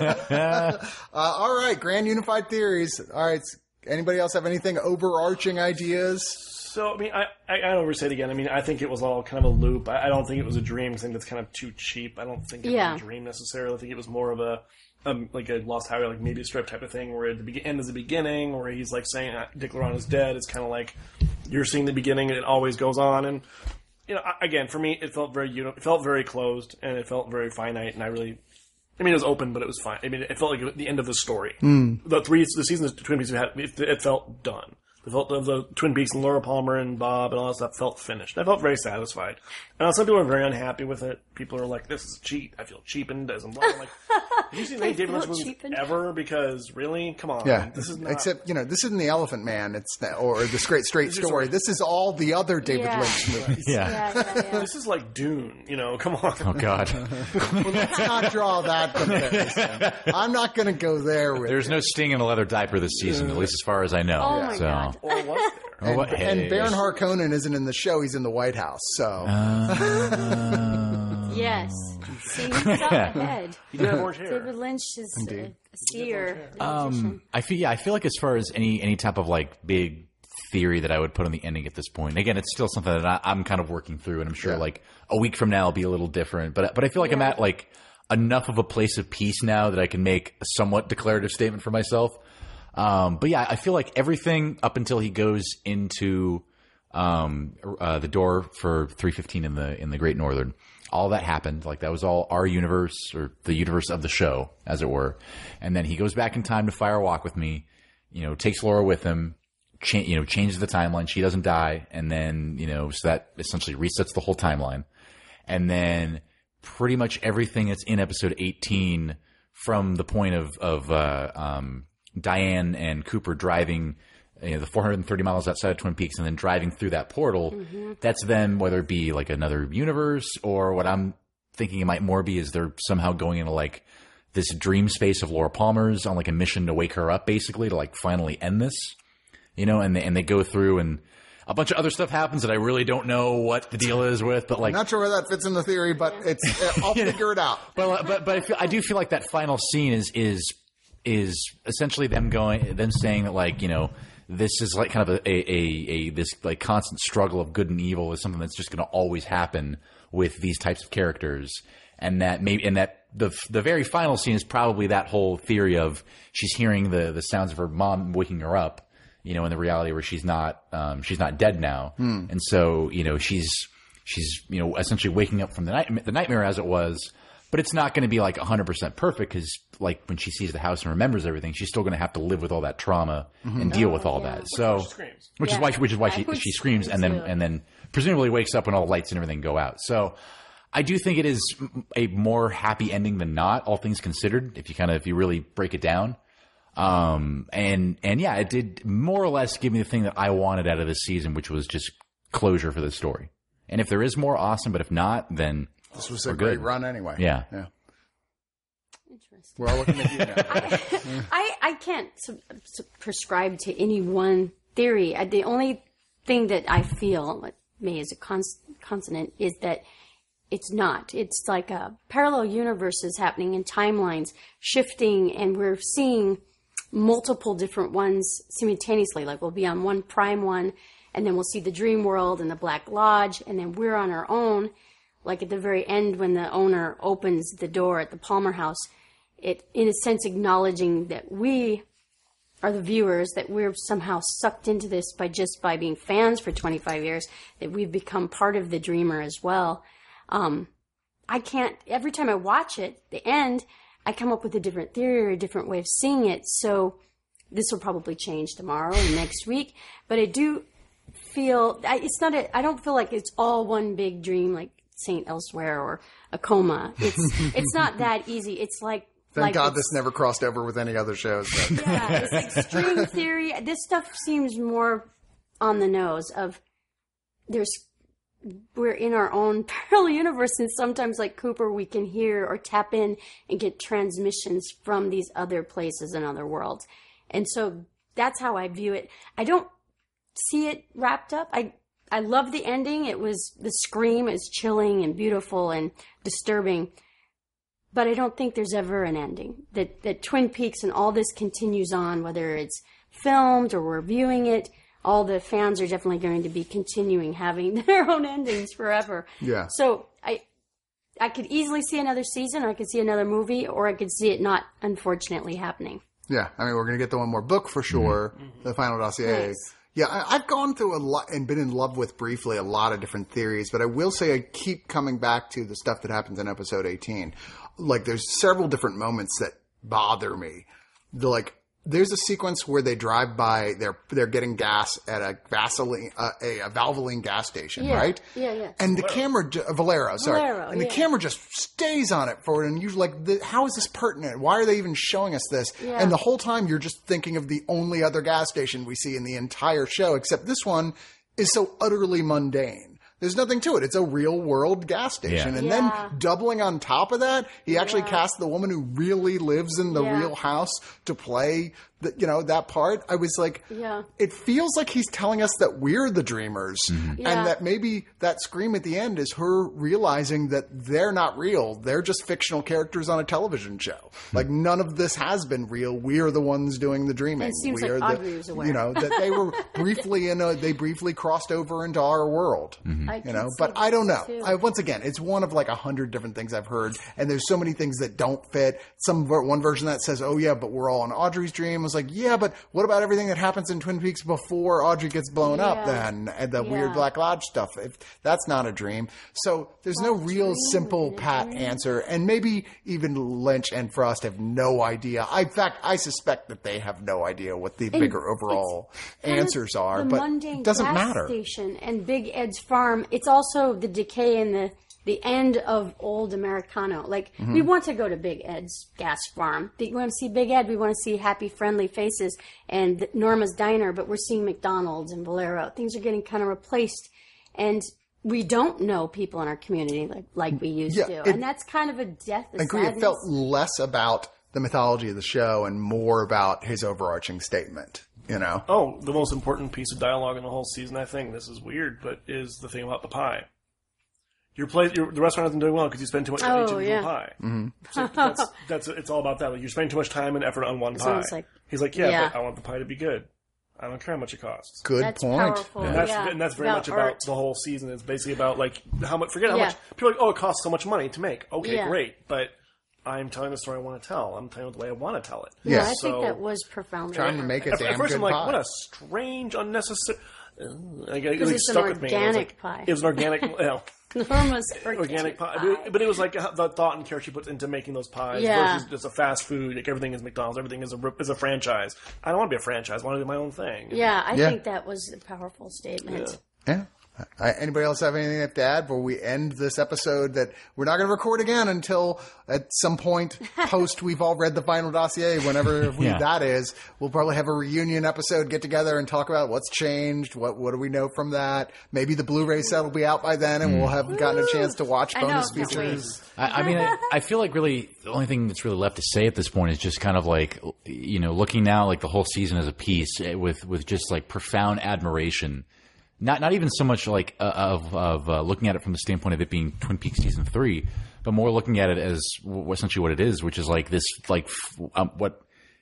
All right, Grand Unified Theories. All right, anybody else have anything overarching ideas? So, I mean, I don't ever say it again. I mean, I think it was all kind of a loop. I don't think it was a dream. I think that's kind of too cheap. I don't think it was a dream necessarily. I think it was more of a like a Lost Highway, like maybe a strip type of thing, where the end is the beginning, where he's like saying Dick Laurent is dead. It's kind of like you're seeing the beginning, and it always goes on. And you know, again, for me, it felt very closed, and it felt very finite. And it was open, but it was fine. I mean, it felt like the end of the story. The seasons of Twin Peaks it felt done. The Twin Peaks and Laura Palmer and Bob and all that stuff felt finished. I felt very satisfied. And some people are very unhappy with it. People are like, this is cheap. I feel cheapened. I'm like, have you seen any David Lynch movies ever? Because really? Come on. Yeah. This is not... Except, this isn't the Elephant Man. Or the Straight Story. This is all the other David Lynch movies. Yeah. This is like Dune. Come on. Oh God. Well, let's not draw that comparison. I'm not going to go there with There's no Sting in a leather diaper this season, at least as far as I know. Oh, my God. Or was there? Oh, what- And hey. Baron Harkonnen isn't in the show. He's in the White House. So Yes. See, he's up ahead. He did have orange hair. David Lynch is a seer. I feel like as far as any type of like big theory that I would put on the ending at this point. Again, it's still something that I'm kind of working through, and I'm sure like a week from now will be a little different. But I feel like I'm at like enough of a place of peace now that I can make a somewhat declarative statement for myself. But yeah, I feel like everything up until he goes into the door for 315 in the Great Northern, all that happened. Like that was all our universe, or the universe of the show, as it were. And then he goes back in time to Fire Walk with Me, takes Laura with him, changes the timeline. She doesn't die. And then, so that essentially resets the whole timeline. And then pretty much everything that's in episode 18 from the point of Diane and Cooper driving the 430 miles outside of Twin Peaks and then driving through that portal, that's them, whether it be like another universe, or what I'm thinking it might more be is they're somehow going into like this dream space of Laura Palmer's on like a mission to wake her up, basically, to like finally end this, and they go through, and a bunch of other stuff happens that I really don't know what the deal is with, but like, I'm not sure where that fits in the theory, but I'll figure it out. But I do feel like that final scene is essentially them saying that like, this is like kind of this like constant struggle of good and evil is something that's just going to always happen with these types of characters, and that the very final scene is probably that whole theory of she's hearing the sounds of her mom waking her up, in the reality where she's not dead now, and so she's essentially waking up from the nightmare as it was. But it's not going to be like 100% perfect, because like when she sees the house and remembers everything, she's still going to have to live with all that trauma and deal with all that. So, which is why she screams and then presumably wakes up when all the lights and everything go out. So, I do think it is a more happy ending than not, all things considered, if you really break it down. And yeah, it did more or less give me the thing that I wanted out of this season, which was just closure for the story. And if there is more, awesome. But if not, then This was a great run anyway. Yeah. Interesting. We're all looking at you now. I can't prescribe to any one theory. The only thing that I feel, what may as a consonant, is that it's not. It's like a parallel universes happening and timelines shifting, and we're seeing multiple different ones simultaneously. Like we'll be on one prime one, and then we'll see the Dream World and the Black Lodge, and then we're on our own. Like at the very end when the owner opens the door at the Palmer House, it, in a sense, acknowledging that we are the viewers, that we're somehow sucked into this by being fans for 25 years, that we've become part of the dreamer as well. I can't, every time I watch it, the end, I come up with a different theory or a different way of seeing it. So this will probably change tomorrow and next week. But I do feel, I don't feel like it's all one big dream like Saint Elsewhere or a coma. It's not that easy. It's like, Thank God this never crossed over with any other shows. But. Yeah, it's like string theory. This stuff seems more on the nose of we're in our own parallel universe, and sometimes like Cooper, we can hear or tap in and get transmissions from these other places and other worlds. And so that's how I view it. I don't see it wrapped up. I love the ending. The scream is chilling and beautiful and disturbing. But I don't think there's ever an ending. That Twin Peaks and all this continues on, whether it's filmed or we're viewing it, all the fans are definitely going to be continuing having their own endings forever. Yeah. So I could easily see another season, or I could see another movie, or I could see it not, unfortunately, happening. Yeah. I mean, we're going to get the one more book for sure, The Final Dossier. Nice. Yeah, I've gone through a lot and been in love with briefly a lot of different theories, but I will say I keep coming back to the stuff that happens in episode 18. Like, there's several different moments that bother me. There's a sequence where they drive by, they're getting gas at a Valvoline gas station, right? Yeah. And the camera, Valero, sorry. And the yeah. camera just stays on it for it, and you're like, how is this pertinent? Why are they even showing us this? Yeah. And the whole time you're just thinking of the only other gas station we see in the entire show, except this one is so utterly mundane. There's nothing to it. It's a real world gas station. Yeah. And then doubling on top of that, he actually cast the woman who really lives in the real house to play that part. I was like, it feels like he's telling us that we're the dreamers and that maybe that scream at the end is her realizing that they're not real. They're just fictional characters on a television show. Like none of this has been real. We are the ones doing the dreaming. It seems we like are Audrey was aware. that they were they briefly crossed over into our world. But I don't know. Once again, it's one of like 100 different things I've heard, and there's so many things that don't fit. One version that says, "Oh yeah, but we're all in Audrey's dream." I was like, "Yeah, but what about everything that happens in Twin Peaks before Audrey gets blown up? Then and the weird Black Lodge stuff. If that's not a dream, so there's no real simple pat answer. And maybe even Lynch and Frost have no idea. In fact, I suspect that they have no idea what the bigger overall answers are. But it doesn't matter. Station and Big Ed's farm. It's also the decay and the end of old Americano. Like, we want to go to Big Ed's gas farm. We want to see Big Ed. We want to see happy, friendly faces and Norma's Diner, but we're seeing McDonald's and Valero. Things are getting kind of replaced, and we don't know people in our community like we used to. And that's kind of a death of sadness. It felt less about the mythology of the show and more about his overarching statement. Oh, the most important piece of dialogue in the whole season, I think, this is weird, but is the thing about the pie. The restaurant isn't doing well because you spend too much time eating one pie. So it's all about that. Like, you're spending too much time and effort on one pie. He's like, but I want the pie to be good. I don't care how much it costs. Good that's point. Powerful. And that's very much about the whole season. It's basically about like how much. Forget how much people are like. Oh, it costs so much money to make. Okay, great, but I'm telling the story I want to tell. I'm telling it the way I want to tell it. Yeah, I think that was profound. Trying to make a damn at first good I'm like, pie. what a strange, unnecessary. It's an organic pie. It was an organic. Norma's organic pie. But it was like the thought and care she puts into making those pies versus just a fast food. Like everything is McDonald's. Everything is a franchise. I don't want to be a franchise. I want to do my own thing. Yeah, I think that was a powerful statement. Yeah. Anybody else have anything to add before we end this episode that we're not going to record again until at some point post we've all read the Final Dossier, whenever that is. We'll probably have a reunion episode, get together and talk about what's changed, what do we know from that. Maybe the Blu-ray set will be out by then and we'll have gotten a chance to watch bonus features. I mean, I feel like really the only thing that's really left to say at this point is just kind of like, looking now like the whole season as a piece with just like profound admiration. Not even so much like of looking at it from the standpoint of it being Twin Peaks season 3, but more looking at it as essentially what it is, which is like this what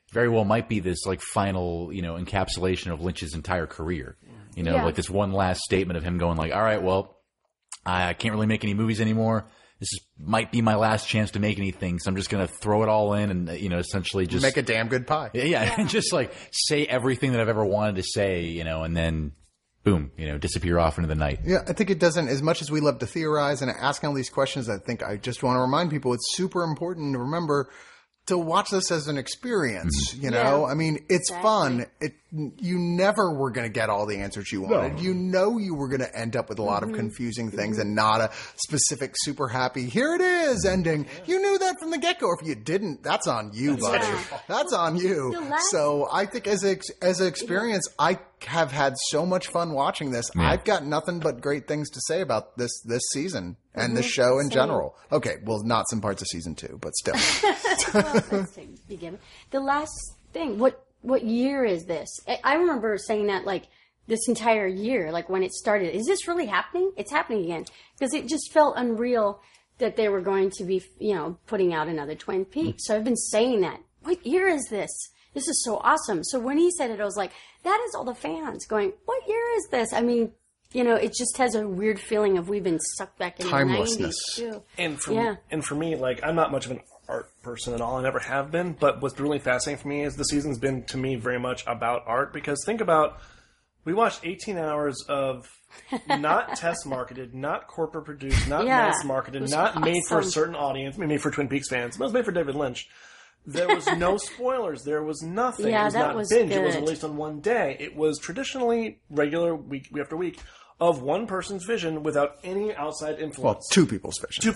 very well might be this like final, encapsulation of Lynch's entire career. Like this one last statement of him going like, all right, well, I can't really make any movies anymore. Might be my last chance to make anything, so I'm just going to throw it all in and, essentially just... Make a damn good pie. Yeah, and just, like, say everything that I've ever wanted to say, and then, boom, disappear off into the night. Yeah, I think it doesn't, as much as we love to theorize and ask all these questions, I think I just want to remind people it's super important to remember to watch this as an experience, Yeah. I mean, it's fun. You never were going to get all the answers you wanted. No. You were going to end up with a lot of confusing things and not a specific super happy, here it is ending. You knew that from the get-go. If you didn't, that's on you, buddy. That's on you. So I think as an experience, I have had so much fun watching this. Yeah. I've got nothing but great things to say about this season and this show in general. Okay, well, not some parts of season 2, but still. Well, let's begin. The last thing, what year is this? I remember saying that like this entire year, like when it started. Is this really happening? It's happening again. Because it just felt unreal that they were going to be, putting out another Twin Peaks. So I've been saying that. What year is this? This is so awesome. So when he said it, I was like, that is all the fans going, what year is this? I mean, it just has a weird feeling of we've been sucked back in Timelessness. the 90s too. And for me, like, I'm not much of an art person at all. I never have been. But what's really fascinating for me is the season's been, to me, very much about art. Because think about, we watched 18 hours of not test marketed, not corporate produced, not mass marketed, not made for a certain audience, made for Twin Peaks fans. It was made for David Lynch. There was no spoilers. There was nothing. Yeah, it was that not was binge. good. It was released on one day. It was traditionally regular, week after week, of one person's vision without any outside Well, influence. two people's vision.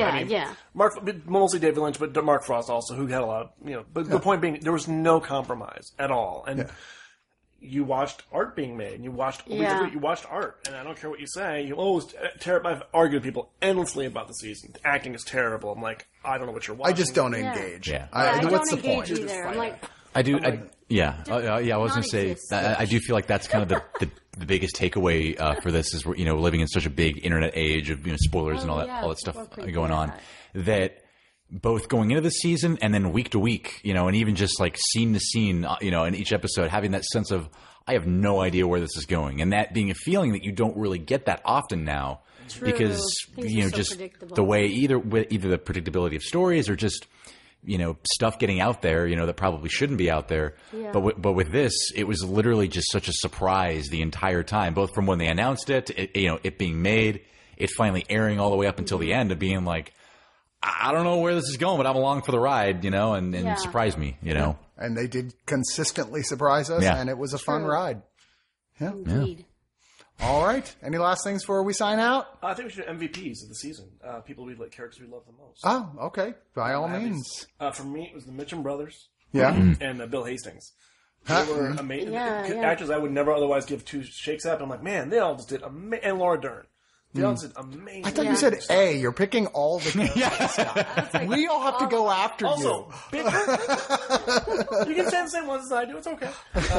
Mostly David Lynch, but Mark Frost also, who had a lot of, but the point being, there was no compromise at all. And you watched art being made, and you watched art, and I don't care what you say, you always I've argued with people endlessly about the season. The acting is terrible. I'm like, I don't know what you're watching. I just don't engage. Yeah. I what's don't the engage point? either. I'm like, I do. I was going to say, I do feel like that's kind of the biggest takeaway for this is we're living in such a big internet age of spoilers and all that stuff going on that both going into the season and then week to week, and even just like scene to scene, in each episode, having that sense of I have no idea where this is going, and that being a feeling that you don't really get that often now because Things are so just predictable. the way either the predictability of stories or just stuff getting out there, that probably shouldn't be out there. Yeah. But with this, it was literally just such a surprise the entire time, both from when they announced it being made, it finally airing all the way up until the end, of being like, I don't know where this is going, but I'm along for the ride, and surprise me, And they did consistently surprise us, and it was a fun ride. Yeah. indeed. All right. Any last things before we sign out? I think we should do MVPs of the season. People we like, characters we love the most. Oh, okay. By all means. For me, it was the Mitchum brothers Yeah. and Bill Hastings. They were amazing. Actors I would never otherwise give two shakes at. But I'm like, man, they all just did amazing. And Laura Dern. They all did amazing. I thought you said A. You're picking all the characters. We all have to go after Also, you. you can say the same ones as I do. It's okay.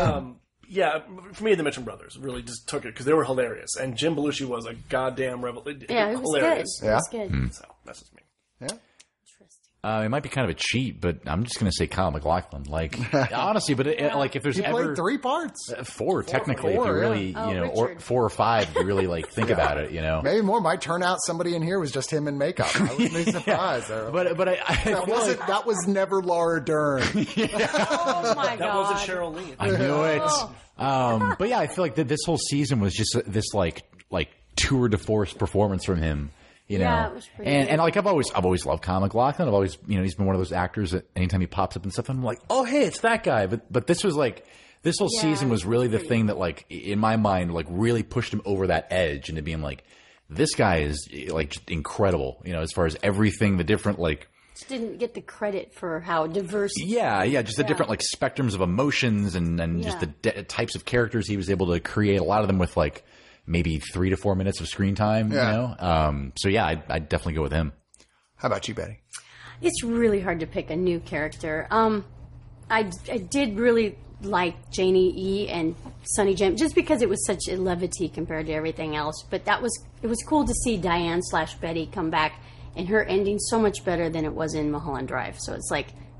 For me, the Mitchum brothers really just took it because they were hilarious. And Jim Belushi was a goddamn rebel. Yeah, it was hilarious. good. It was good. So, that's just me. Yeah. It might be kind of a cheat, but I'm just going to say Kyle MacLachlan. Like, honestly, but like if there's He ever played 3 parts. four technically, Four, if you really, or Richard. 4 or 5, if you really like think about it, Maybe more. Might turn out somebody in here was just him in makeup. I wouldn't be surprised. But I feel like That was never Laura Dern. Oh my god. That wasn't Cheryl Lee. I knew it. But yeah, I feel like this whole season was just this like tour de force performance from him. Yeah, it was pretty and good. like I've always loved Kyle MacLachlan. I've always he's been one of those actors that anytime he pops up and stuff, I'm like, oh hey, it's that guy. But this was like this whole season was really the thing that like in my mind like really pushed him over that edge into being like, this guy is like just incredible. As far as everything, the different like. Just didn't get the credit for how diverse. Just the different like spectrums of emotions and just the types of characters he was able to create. A lot of them with like maybe 3 to 4 minutes of screen time. So yeah, I'd definitely go with him. How about you, Betty? It's really hard to pick a new character. I did really like Janie E and Sonny Jim just because it was such a levity compared to everything else. But it was cool to see Diane / Betty come back and her ending so much better than it was in Mulholland Drive. So it's like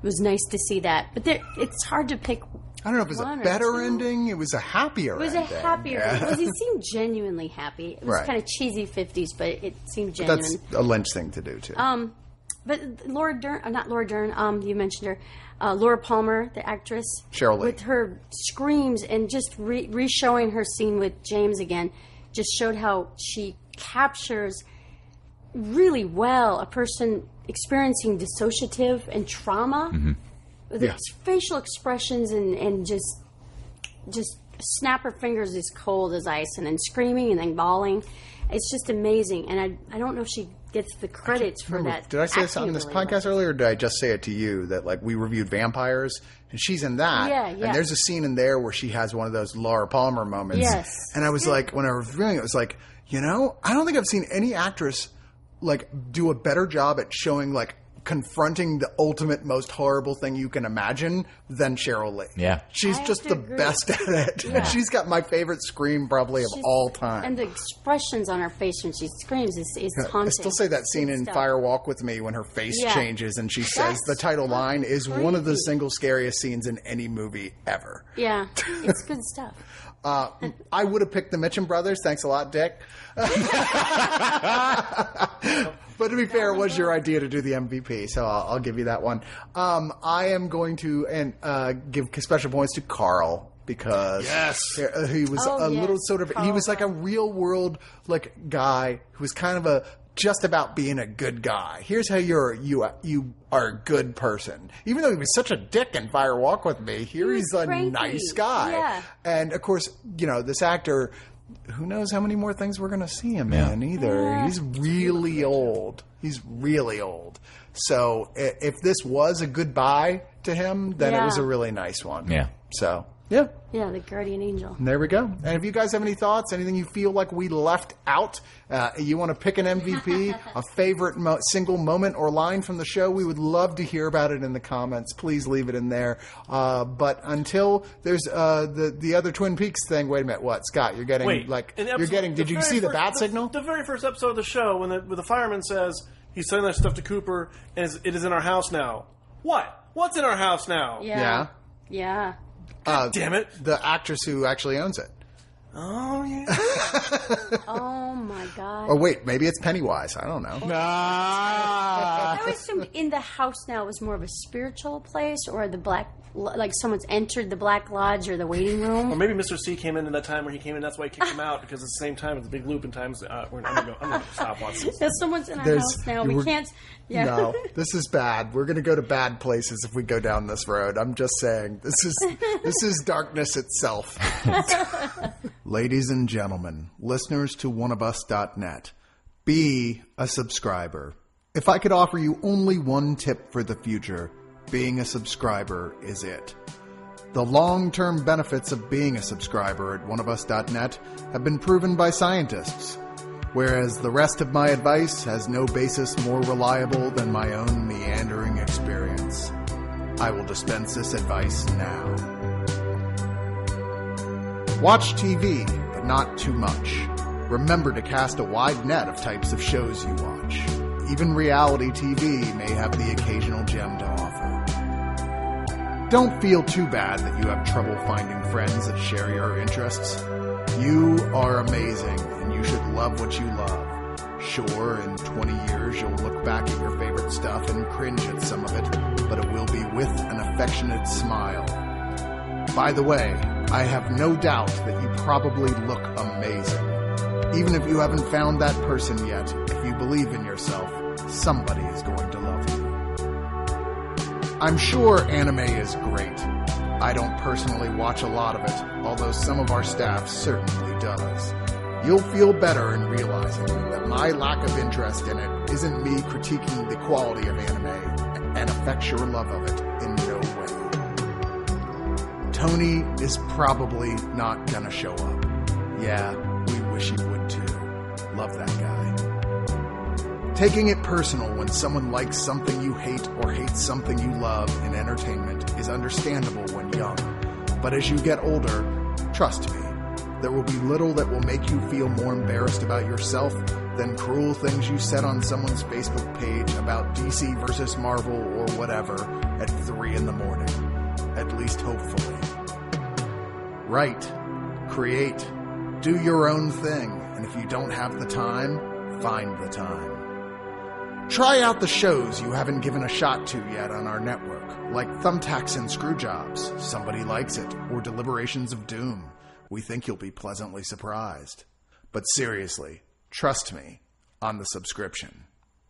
was nice to see that. But it's hard to pick. I don't know if it was a better ending. It was a happier ending. It was a happier ending. It seemed genuinely happy. It was kind of cheesy 50s, but it seemed genuine. That's a Lynch thing to do, too. But Laura Dern, not Laura Dern, you mentioned her, Laura Palmer, the actress. Cheryl Lee. With her screams and just re-showing her scene with James again, just showed how she captures really well a person experiencing dissociative and trauma. The facial expressions and just snap her fingers as cold as ice and then screaming and then bawling. It's just amazing. And I don't know if she gets the credits for that. Did I say this on this podcast earlier, or did I just say it to you that like we reviewed Vampires and she's in that? Yeah. And there's a scene in there where she has one of those Laura Palmer moments. Yes. And I was like, when I was reviewing it, I was like, I don't think I've seen any actress like do a better job at showing like confronting the ultimate most horrible thing you can imagine than Cheryl Lee. Yeah. She's just the best at it. Yeah. She's got my favorite scream probably of all time. And the expressions on her face when she screams is haunting. I still say that scene in Fire Walk with Me when her face changes and she says the title line is one of the single scariest scenes in any movie ever. Yeah. It's good stuff. I would have picked the Mitchum brothers. Thanks a lot, Dick. But to be fair, it was your idea to do the MVP, so I'll give you that one. I am going to give special points to Carl because he was little sort of he was like a real world like guy who was kind of just about being a good guy. Here's how you are a good person. Even though he was such a dick in Fire Walk with Me, he's a nice guy. Yeah. And of course, this actor, who knows how many more things we're going to see him in either. Yeah. He's really old. So if this was a goodbye to him, then it was a really nice one. Yeah. So, yeah. Yeah, the guardian angel. And there we go. And if you guys have any thoughts, anything you feel like we left out, you want to pick an MVP, a favorite single moment or line from the show, we would love to hear about it in the comments. Please leave it in there. But until there's the other Twin Peaks thing, wait a minute, what, Scott? You're getting did you see the bat signal? The very first episode of the show when the fireman says he's sending that stuff to Cooper and it is in our house now. What? What's in our house now? Yeah. Damn it. The actress who actually owns it. Oh, yeah. Oh, my God. Oh, wait. Maybe it's Pennywise. I don't know. I always assumed in the house now was more of a spiritual place or the black, like someone's entered the Black Lodge or the waiting room. Or maybe Mr. C came in at that time where he came in. That's why he kicked him out because at the same time it's a big loop in times. I'm going to stop watching. Someone's in our house now. We can't. Yeah. No, this is bad. We're going to go to bad places if we go down this road. I'm just saying. This is darkness itself. Ladies and gentlemen, listeners to oneofus.net, be a subscriber. If I could offer you only one tip for the future, being a subscriber is it. The long-term benefits of being a subscriber at oneofus.net have been proven by scientists, whereas the rest of my advice has no basis more reliable than my own meandering experience. I will dispense this advice now. Watch TV, but not too much. Remember to cast a wide net of types of shows you watch. Even reality TV may have the occasional gem to offer. Don't feel too bad that you have trouble finding friends that share your interests. You are amazing, and you should love what you love. Sure, in 20 years you'll look back at your favorite stuff and cringe at some of it, but it will be with an affectionate smile. By the way, I have no doubt that you probably look amazing. Even if you haven't found that person yet, if you believe in yourself, somebody is going to love you. I'm sure anime is great. I don't personally watch a lot of it, although some of our staff certainly does. You'll feel better in realizing that my lack of interest in it isn't me critiquing the quality of anime and affects your love of it in no way. Tony is probably not gonna show up. Yeah, we wish he would too. Love that guy. Taking it personal when someone likes something you hate or hates something you love in entertainment is understandable when young. But as you get older, trust me, there will be little that will make you feel more embarrassed about yourself than cruel things you said on someone's Facebook page about DC versus Marvel or whatever at 3 in the morning. At least hopefully. Write, create, do your own thing, and if you don't have the time, find the time. Try out the shows you haven't given a shot to yet on our network, like Thumbtacks and Screwjobs, Somebody Likes It, or Deliberations of Doom. We think you'll be pleasantly surprised. But seriously, trust me on the subscription.